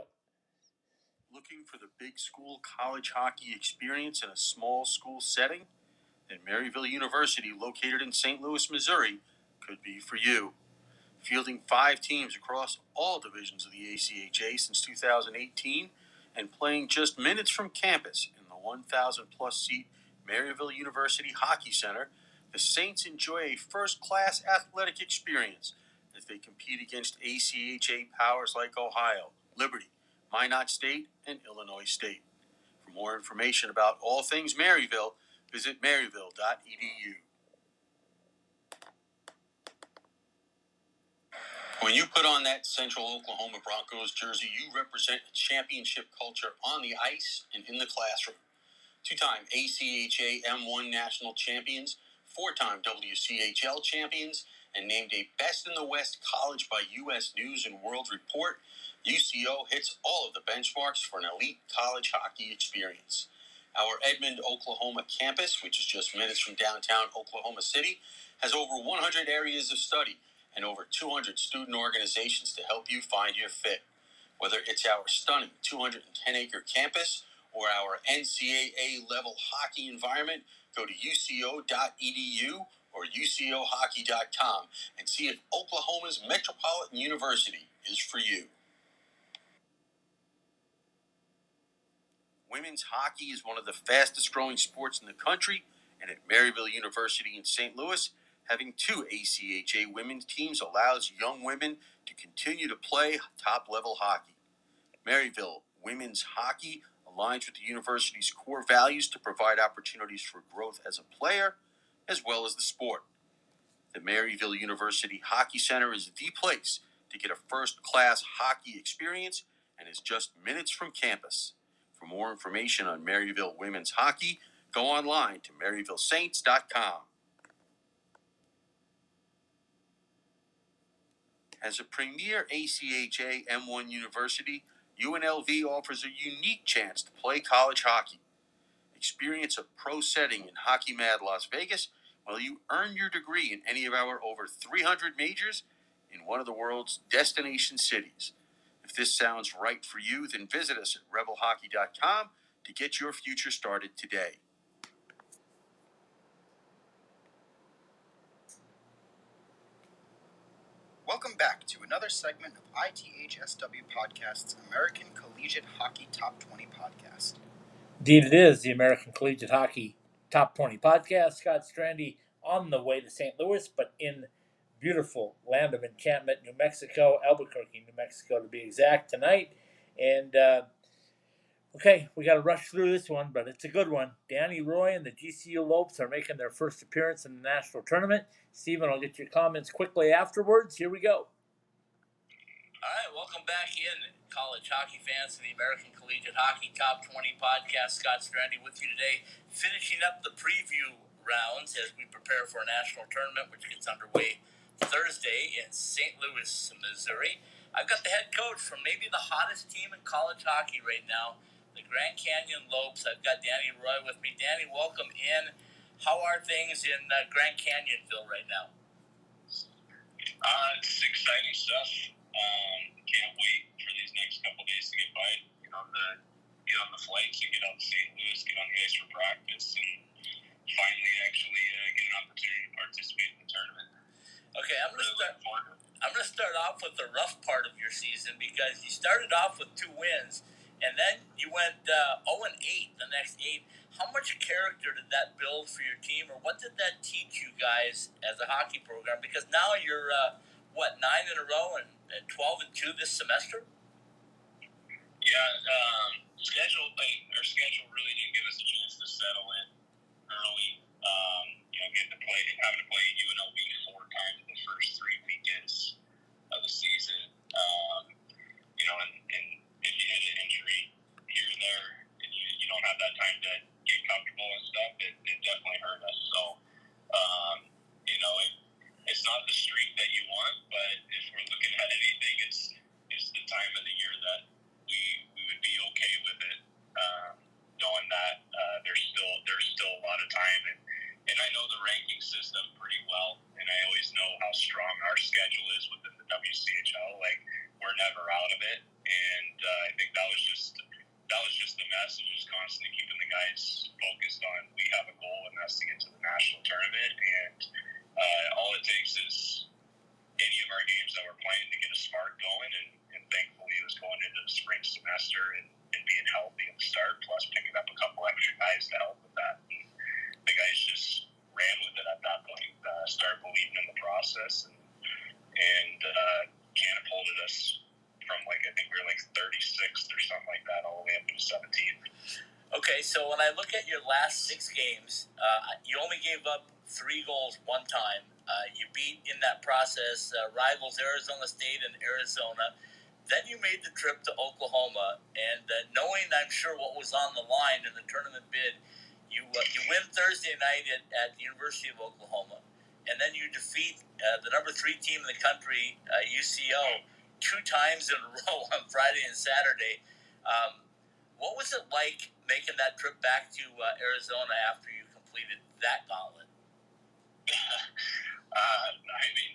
Speaker 1: Looking for the big school college hockey experience in a small school setting? Then Maryville University, located in Saint Louis, Missouri, could be for you. Fielding five teams across all divisions of the A C H A since two thousand eighteen and playing just minutes from campus in the one thousand plus seat Maryville University Hockey Center, the Saints enjoy a first-class athletic experience as they compete against A C H A powers like Ohio, Liberty, Minot State, and Illinois State. For more information about all things Maryville, visit maryville dot e d u. When you put on that Central Oklahoma Broncos jersey, you represent a championship culture on the ice and in the classroom. Two-time A C H A M one national champions, four-time W C H L champions, and named a Best in the West college by U S News and World Report, U C O hits all of the benchmarks for an elite college hockey experience. Our Edmond, Oklahoma campus, which is just minutes from downtown Oklahoma City, has over one hundred areas of study and over two hundred student organizations to help you find your fit. Whether it's our stunning two hundred ten acre campus or our N C A A level hockey environment, go to u c o dot e d u or u c o hockey dot com and see if Oklahoma's Metropolitan University is for you. Women's hockey is one of the fastest growing sports in the country, and at Maryville University in Saint Louis, having two A C H A women's teams allows young women to continue to play top-level hockey. Maryville women's hockey aligns with the university's core values to provide opportunities for growth as a player, as well as the sport. The Maryville University Hockey Center is the place to get a first-class hockey experience and is just minutes from campus. For more information on Maryville women's hockey, go online to maryville saints dot com. As a premier A C H A M one university, U N L V offers a unique chance to play college hockey. Experience a pro setting in Hockey Mad Las Vegas while you earn your degree in any of our over three hundred majors in one of the world's destination cities. If this sounds right for you, then visit us at rebel hockey dot com to get your future started today.
Speaker 6: Welcome back to another segment of I T H S W Podcast's American Collegiate Hockey Top twenty Podcast.
Speaker 2: Indeed, it is the American Collegiate Hockey Top twenty Podcast. Scott Strandy on the way to Saint Louis, but in beautiful land of enchantment, New Mexico, Albuquerque, New Mexico to be exact, tonight. And, uh, okay, we got to rush through this one, but it's a good one. Danny Roy and the G C U Lopes are making their first appearance in the national tournament. Stephen, I'll get your comments quickly afterwards. Here we go.
Speaker 7: All right, welcome back in, college hockey fans, to the American Collegiate Hockey Top twenty Podcast. Scott Strandy with you today, finishing up the preview rounds as we prepare for a national tournament, which gets underway Thursday in Saint Louis, Missouri. I've got the head coach from maybe the hottest team in college hockey right now, the Grand Canyon Lopes. I've got Danny Roy with me. Danny, welcome in. How are things in uh, Grand Canyonville right now?
Speaker 9: Uh, it's exciting stuff. Um, can't wait for these next couple days to get by. Get on the get on the flights and get out to Saint Louis, get on the ice for practice, and finally actually uh, get an opportunity to participate in the tournament.
Speaker 7: Okay, I'm gonna
Speaker 9: Really
Speaker 7: start. I'm gonna start off with the rough part of your season because you started off with two wins, and then you went uh, zero and eight the next eight. How much character did that build for your team, or what did that teach you guys as a hockey program? Because now you're uh, what nine in a row and, and twelve and two this semester.
Speaker 9: Yeah, um, schedule like our schedule really didn't give us a chance to settle in early. Um, you know, getting to play, having to play U N L V four times in the first three weekends of the season. Um, you know, and, and if you had an injury here and there, and you, you don't have that time to get comfortable and stuff, it, it definitely hurt us. So, um, you know, it, it's not the streak that you want, but if we're looking at anything, it's it's the time of the year that we we would be okay with it, um, knowing that uh, there's still there's still a lot of time, and, and I know the ranking system pretty well, and I always know how strong our schedule is within the W C H L. Like, we're never out of it, and uh, I think that was just that was just the message, is constantly keeping the guys focused on we have a goal, and that's to get to the national tournament, and uh, all it takes is any of our games that we're playing to get a spark going, and, and thankfully it was going into the spring semester and, and being healthy at the start, plus picking up a couple extra guys to help with that. And the guys just ran with it at that point, uh, started believing in the process, and, and uh, catapulted us from, like, I think we were like thirty-sixth or something like that all the way up to seventeenth.
Speaker 7: Okay, so when I look at your last six games, uh, you only gave up three goals one time. Uh, you beat, in that process, uh, rivals Arizona State and Arizona. Then you made the trip to Oklahoma, and uh, knowing, I'm sure, what was on the line in the tournament bid, you uh, you win Thursday night at, at the University of Oklahoma, and then you defeat uh, the number three team in the country, uh, U C O, two times in a row on Friday and Saturday. Um, what was it like making that trip back to uh, Arizona after you completed that gauntlet?
Speaker 9: uh, I mean,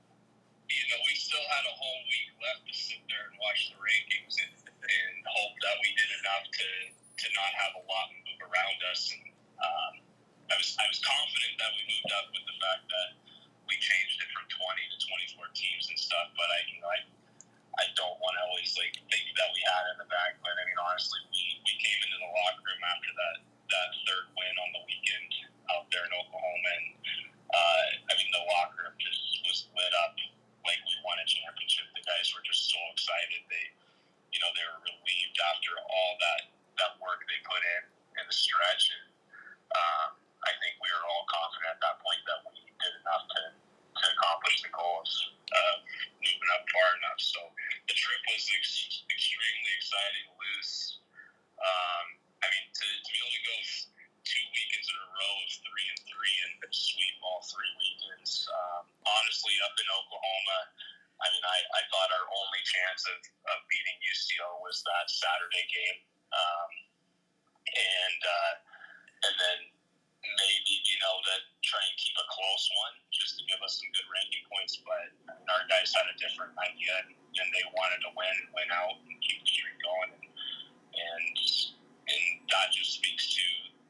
Speaker 9: you know, we still had a whole week left to sit there and watch the rankings and, and hope that we did enough to, to not have a lot move around us. And um, I was I was confident that we moved up with the fact that we changed it from twenty to twenty-four teams and stuff. But I, you know, I I don't want to always like think that we had it in the bag. But I mean, honestly, we, we came into the locker room after that that third win on the weekend out there in Oklahoma, and uh, I mean, the locker room just was lit up like we won a championship. The guys were just so excited. They, you know, they were relieved after all that, that work they put in in the stretch. And um, I think we were all confident at that point that we did enough to, to accomplish the goals of moving up far enough. So the trip was ex- extremely exciting, loose. Um, I mean, to, to be able to go two weekends in a row of three and three and sweep all three weekends. Um, honestly, up in Oklahoma, I mean, I, I thought our only chance of, of beating U C O was that Saturday game. Um, and, uh, and then maybe, you know, that try and keep a close one just to give us some good ranking points. But I mean, our guys had a different idea, and, and they wanted to win, win out, and keep the streak going. And, and, and that just speaks to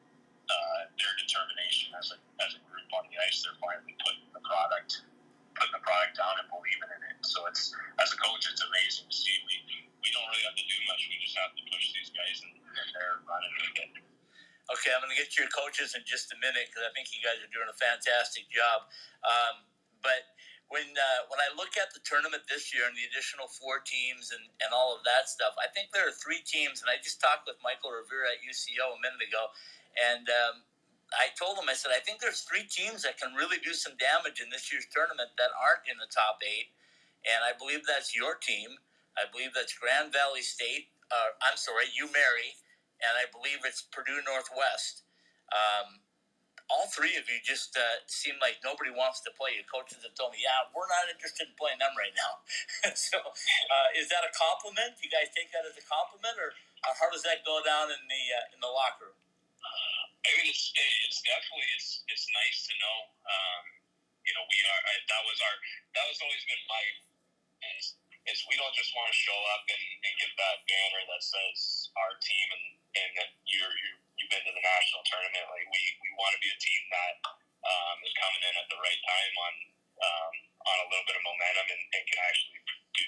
Speaker 9: uh, their determination as a as a group on the ice. They're finally putting the product putting the product down and believing in it. So it's, as a coach, it's amazing to see. We we don't really have to do much. We just have to push these guys, and, and they're running with it.
Speaker 7: Okay, I'm going to get to your coaches in just a minute because I think you guys are doing a fantastic job. Um, but when uh, when I look at the tournament this year and the additional four teams and, and all of that stuff, I think there are three teams, and I just talked with Michael Rivera at U C O a minute ago, and um, I told him, I said, I think there's three teams that can really do some damage in this year's tournament that aren't in the top eight, and I believe that's your team. I believe that's Grand Valley State. Uh, I'm sorry, UMary, and I believe it's Purdue Northwest. Um, all three of you just uh, seem like nobody wants to play you. Coaches have told me, yeah, we're not interested in playing them right now. so uh, is that a compliment? You guys take that as a compliment? Or how does that go down in the uh, in the locker room?
Speaker 9: I mean, it's it's definitely it's it's nice to know. Um, you know, we are. I, that was our. That was always been my. Is, is we don't just want to show up and, and give that banner that says our team and and that you're you you've been to the national tournament. Like we, we want to be a team that um, is coming in at the right time on um, on a little bit of momentum and, and can actually do.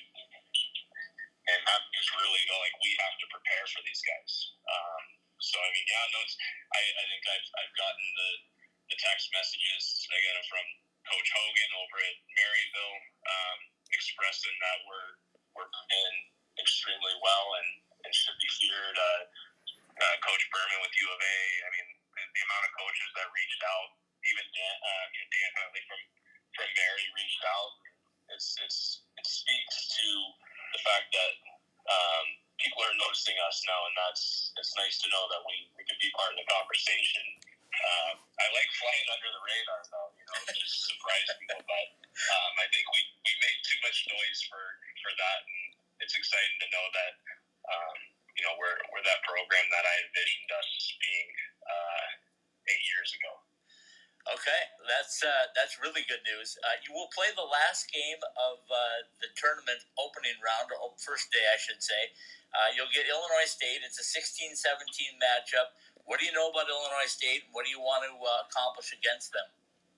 Speaker 9: And that is really like we have to prepare for these guys. Um, so I mean, yeah, no, it's, I, I think I've I've gotten the, the text messages again from Coach Hogan over at Maryville, um, expressing that we're we're in extremely well and, and should be feared. Uh, uh, Coach Berman with U of A. I mean, the, the amount of coaches that reached out, even Dan, uh, you know, Dan Huntley from from Mary reached out. It's it's it speaks to the fact that um, people are noticing us now, and that's it's nice to know that we, we can be part of the conversation. Um, I like flying under the radar, though, you know, just surprise people. But um, I think we, we made too much noise for, for that, and it's exciting to know that um, you know we're we're that program that I envisioned us being uh, eight years ago.
Speaker 7: Okay, that's uh, that's really good news. Uh, you will play the last game of uh, the tournament opening round, or first day, I should say. Uh, you'll get Illinois State. It's a sixteen seventeen matchup. What do you know about Illinois State? What do you want to uh, accomplish against them?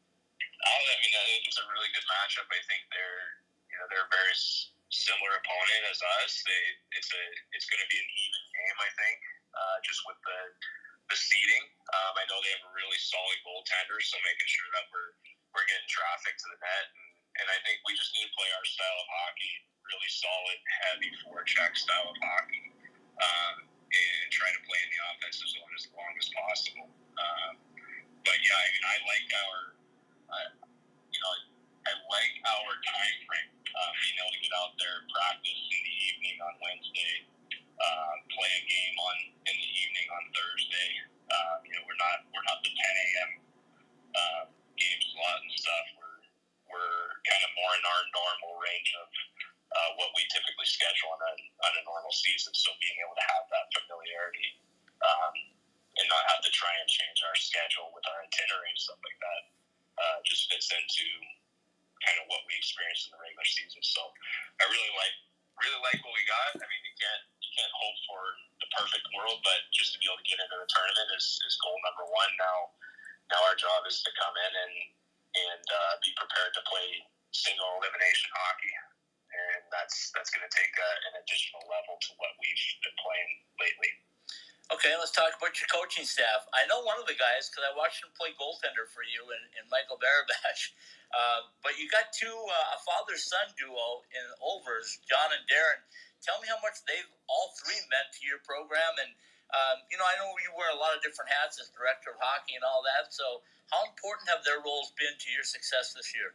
Speaker 9: I mean, I think it's a really good matchup. I think they're, you know, they're a very similar opponent as us. They, it's a, it's going to be an even game, I think, uh, just with the. The seeding. Um, I know they have a really solid goaltender, so making sure that we're we're getting traffic to the net, and, and I think we just need to play our style of hockey, really solid, heavy forecheck style of hockey, um, and try to play in the offensive zone as long as possible. Um, but yeah, I mean, I like our, uh, you know, I like our time frame, uh, being able to get out there, practice in the evening on Wednesday. Uh, play a game on in the evening on Thursday. Uh, you know, we're not we're not the ten a.m. Uh, game slot and stuff. We're we're kind of more in our normal range of uh, what we typically schedule on a on a normal season. So being able to have that familiarity um, and not have to try and change our schedule with our itinerary and stuff like that uh, just fits into kind of what we experienced in the regular season. So I really like really like what we got. I mean, you can't. Can't hope for the perfect world, but just to be able to get into the tournament is, is goal number one. Now, now our job is to come in and and uh, be prepared to play single elimination hockey, and that's that's going to take a, an additional level to what we've been playing lately.
Speaker 7: Okay, let's talk about your coaching staff. I know one of the guys because I watched him play goaltender for you and, and Michael Barabash. Uh, but you got two uh, a father-son duo in Olvers, John and Darren. Tell me how much they've all three meant to your program. And, um, you know, I know you wear a lot of different hats as director of hockey and all that. So how important have their roles been to your success this year?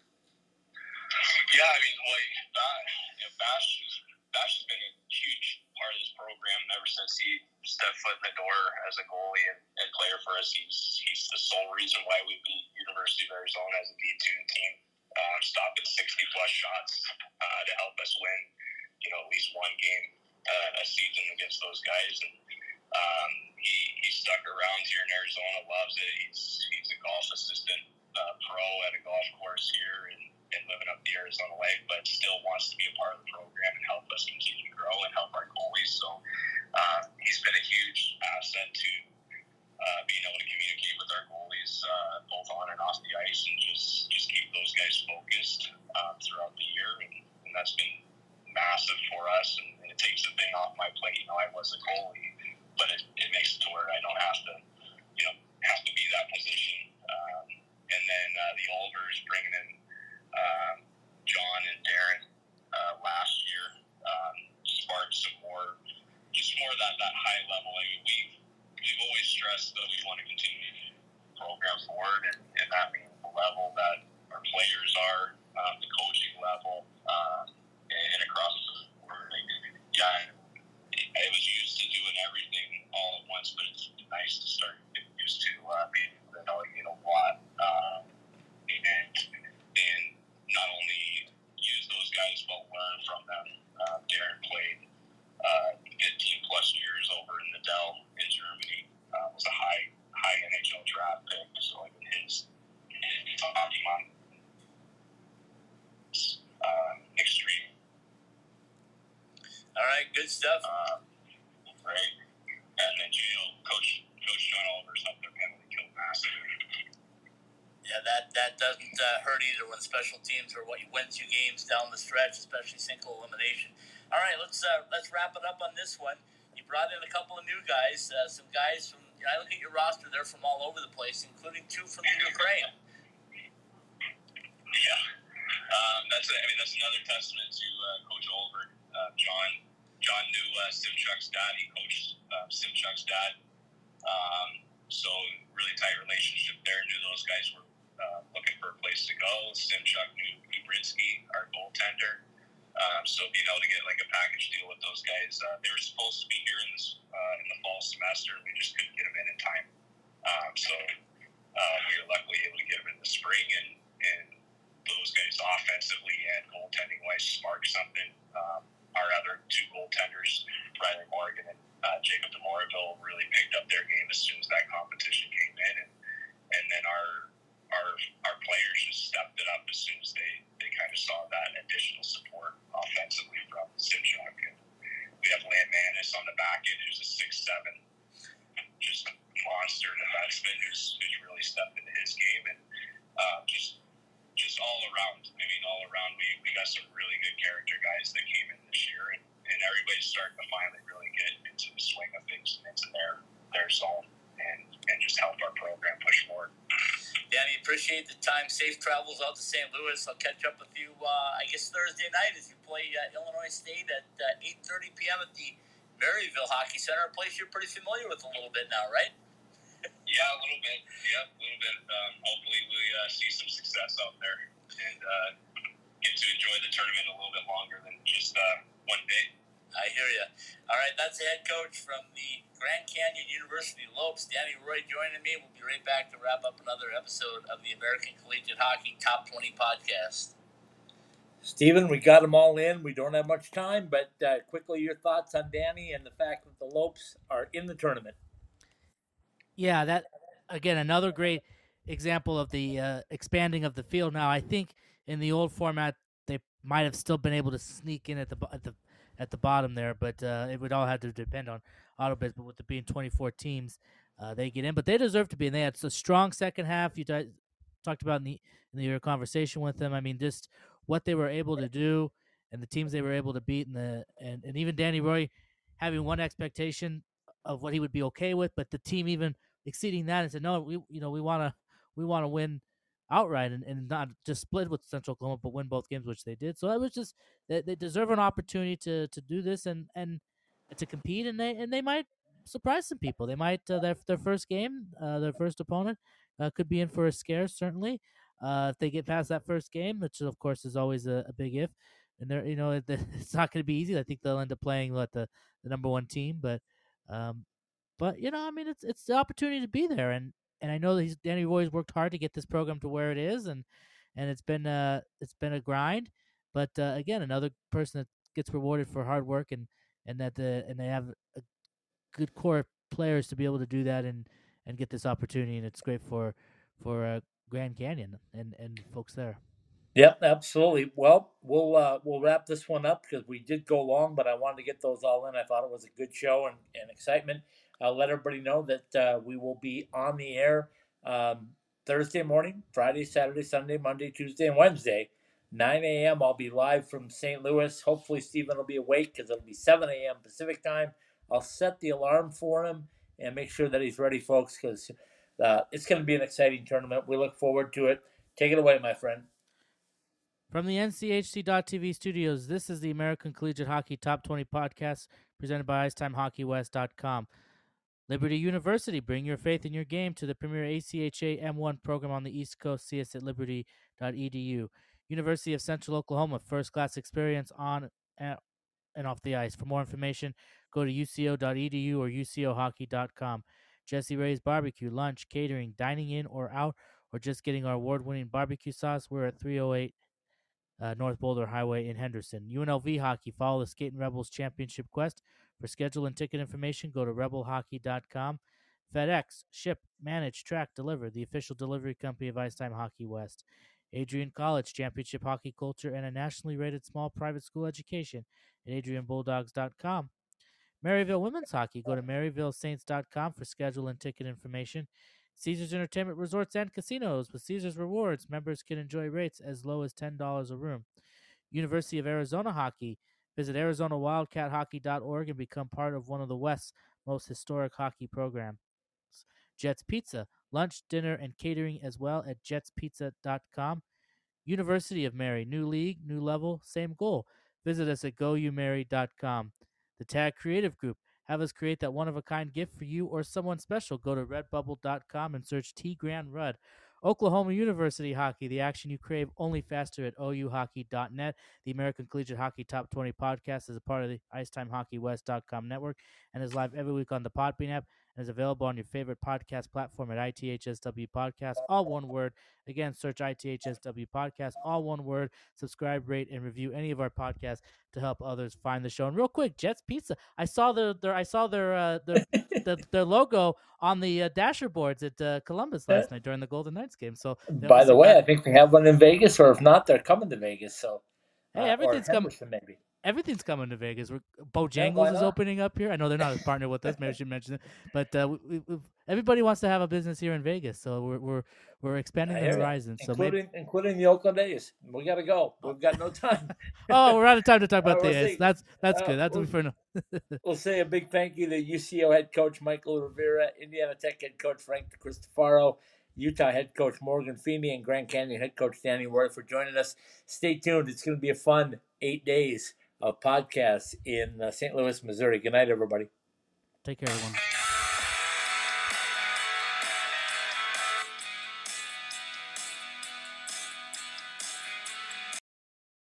Speaker 9: Yeah, I mean, like, uh, you know, Bash, Bash has been a huge part of this program ever since he stepped foot in the door as a goalie and, and player for us. He's, he's the sole reason why we beat University of Arizona as a D two team, um, stopping sixty-plus shots uh, to help us win. You know, at least one game uh, a season against those guys, and um, he he stuck around here in Arizona, loves it. He's he's a golf assistant uh, pro at a golf course here, and, and living up the Arizona life, but still wants to be a part of the program and help us continue to grow and help our goalies. So uh, he's been a huge asset to uh, being able to communicate with our goalies uh, both on and off the ice, and just just keep those guys focused uh, throughout the year, and, and that's been massive for us, and, and it takes the thing off my plate. You know, I was a goalie, but it, it makes it to where I don't have to, you know, have to be that position. Um, and then uh, the Olvers bringing in um, John and Darren uh, last year um, sparked some more, just more that that high level. I mean, we've we've always stressed that we want to continue the program forward, and, and that means the level that our players are, um, the coaching level. Um, And across the board, like, yeah, I was used to doing everything all at once, but it's nice to start getting used to uh, being able to delegate a lot, um, and and not only use those guys but learn from them. Uh, Darren played uh, fifteen plus years over in
Speaker 8: original draft pick. So like his hockey mind is uh, extreme.
Speaker 7: All right, good stuff.
Speaker 8: Uh, right. And then you know, Coach Coach John Oliver's up there penalty kill massively.
Speaker 7: Yeah, that, that doesn't uh, hurt either when special teams are what wins you games down the stretch, especially single elimination. All right, let's uh, let's wrap it up on this one. You brought in a couple of new guys, uh, some guys from. You know, I look at your roster; they're from all over the place, including two from the Ukraine.
Speaker 8: Yeah, um, that's a, I mean that's another testament to uh, Coach Oliver. Uh, John John knew uh, Simchuk's dad. He coached uh, Simchuk's dad, um, so really tight relationship there. Knew those guys were uh, looking for a place to go. Simchuk knew Brinsky, our goaltender. Um, so being able to get like a package deal with those guys, uh, they were supposed to be here in this uh, in the fall semester. We just couldn't get them in in time. Um, so uh, we were luckily able to get them in the spring, and, and those guys offensively and goaltending wise sparked something. Um, our other two goaltenders, Riley Morgan and uh, Jacob DeMoraville, really picked up their game as soon as that competition came in, and and then our our our players just stepped it up as soon as they, they kind of saw that additional support offensively from Simchuk. And we have Liam Manis on the back end, who's a six seven, just a monster defenseman who's, who's really stepped into his game. And uh, just just all around, I mean, all around, we, we got some really good character guys that came in this year, and, and everybody's starting to finally really get into the swing of things and into their, their zone and, and just help our program push forward.
Speaker 7: Danny, appreciate the time. Safe travels out to Saint Louis. I'll catch up with you, uh, I guess, Thursday night as you play uh, Illinois State at uh, eight thirty p.m. at the Maryville Hockey Center, a place you're pretty familiar with a little bit now, right?
Speaker 8: Yeah, a little bit. Yeah, a little bit. Um, hopefully we uh, see some success out there and uh, get to enjoy the tournament a little bit longer than just uh, one day.
Speaker 7: I hear you. All right, that's the head coach from the Grand Canyon University Lopes, Danny Roy, joining me. We'll be right back to wrap up another episode of the American Collegiate Hockey Top twenty podcast.
Speaker 2: Stephen, we got them all in. We don't have much time, but uh, quickly your thoughts on Danny and the fact that the Lopes are in the tournament.
Speaker 3: Yeah, that again another great example of the uh, expanding of the field. Now, I think in the old format they might have still been able to sneak in at the at the at the bottom there, but uh, it would all have to depend on AutoBiz. But with it being twenty-four teams, uh, they get in. But they deserve to be in. They had a strong second half. You t- talked about in the in your conversation with them. I mean, just what they were able to do and the teams they were able to beat, and the and, and even Danny Roy having one expectation of what he would be okay with, but the team even exceeding that and said, no, we you know we want to we want to win outright and, and not just split with Central Oklahoma, but win both games, which they did. So it was just they, they deserve an opportunity to to do this and and to compete, and they and they might surprise some people. They might uh, their their first game, uh, their first opponent uh, could be in for a scare. Certainly, uh, if they get past that first game, which of course is always a, a big if. And they're you know it, it's not going to be easy. I think they'll end up playing what the, the number one team, but um, but you know I mean it's it's the opportunity to be there, and and I know that he's, Danny Roy's worked hard to get this program to where it is, and and it's been uh it's been a grind, but uh, again another person that gets rewarded for hard work, and and that the and they have a good core of players to be able to do that and and get this opportunity, and it's great for for uh, Grand Canyon and and folks there.
Speaker 2: Yep, absolutely. Well, we'll uh, we'll wrap this one up because we did go long, but I wanted to get those all in. I thought it was a good show and, and excitement. I'll let everybody know that uh, we will be on the air um, Thursday morning, Friday, Saturday, Sunday, Monday, Tuesday, and Wednesday. nine a.m. I'll be live from Saint Louis. Hopefully Stephen will be awake because it'll be seven a.m. Pacific time. I'll set the alarm for him and make sure that he's ready, folks, because uh, it's going to be an exciting tournament. We look forward to it. Take it away, my friend.
Speaker 3: From the N C H C dot T V studios, this is the American Collegiate Hockey Top twenty podcast presented by ice time hockey west dot com. Liberty University, bring your faith in your game to the premier A C H A M one program on the East Coast. See us at liberty dot e d u. University of Central Oklahoma, first-class experience on and off the ice. For more information, go to u c o dot e d u or u c o hockey dot com. Jesse Ray's Barbecue, lunch, catering, dining in or out, or just getting our award-winning barbecue sauce. We're at three oh eight Uh, North Boulder Highway in Henderson. U N L V Hockey, follow the Skating Rebels Championship Quest. For schedule and ticket information, go to rebel hockey dot com. FedEx, ship, manage, track, deliver, the official delivery company of Ice Time Hockey West. Adrian College, championship hockey culture, and a nationally rated small private school education at adrian bulldogs dot com. Maryville Women's Hockey, go to maryville saints dot com for schedule and ticket information. Caesars Entertainment Resorts and Casinos. With Caesars Rewards, members can enjoy rates as low as ten dollars a room. University of Arizona Hockey. Visit arizona wildcat hockey dot org and become part of one of the West's most historic hockey programs. Jets Pizza, lunch, dinner, and catering as well at jets pizza dot com. University of Mary, new league, new level, same goal. Visit us at go you mary dot com. The Tag Creative Group, have us create that one-of-a-kind gift for you or someone special. Go to redbubble dot com and search T. Grand Rudd. Oklahoma University Hockey, the action you crave, only faster at o u hockey dot net. The American Collegiate Hockey Top twenty podcast is a part of the ice time hockey west dot com network and is live every week on the Podbean app and is available on your favorite podcast platform at I T H S W Podcast, all one word. Again, search I T H S W Podcast, all one word. Subscribe, rate, and review any of our podcasts to help others find the show. And real quick, Jets Pizza. I saw their, their I saw their uh, their, their their logo on the uh, dasher boards at uh, Columbus last night during the Golden Knights game. So
Speaker 2: by the way, got... I think they have one in Vegas, or if not, they're coming to Vegas. So
Speaker 3: hey, everything's
Speaker 2: uh,
Speaker 3: coming.
Speaker 2: Maybe.
Speaker 3: Everything's coming to Vegas. We're, Bojangles yeah, is opening up here. I know they're not a partner with us. Maybe I should mention it. But uh, we, we, everybody wants to have a business here in Vegas, so we're we're we're expanding the horizon. So
Speaker 2: including
Speaker 3: maybe...
Speaker 2: including the Oakland A's. We got to go. We've got no time.
Speaker 3: Oh, we're out of time to talk about
Speaker 2: uh,
Speaker 3: the
Speaker 2: we'll
Speaker 3: A's.
Speaker 2: see.
Speaker 3: That's that's
Speaker 2: uh,
Speaker 3: good. That's
Speaker 2: we'll,
Speaker 3: for no.
Speaker 2: We'll say a big thank you to U C O head coach Michael Rivera, Indiana Tech head coach Frank Cristofaro, Utah head coach Morgan Feeney, and Grand Canyon head coach Danny Ward for joining us. Stay tuned. It's going to be a fun eight days of podcasts in uh, Saint Louis, Missouri. Good night, everybody.
Speaker 3: Take care, everyone.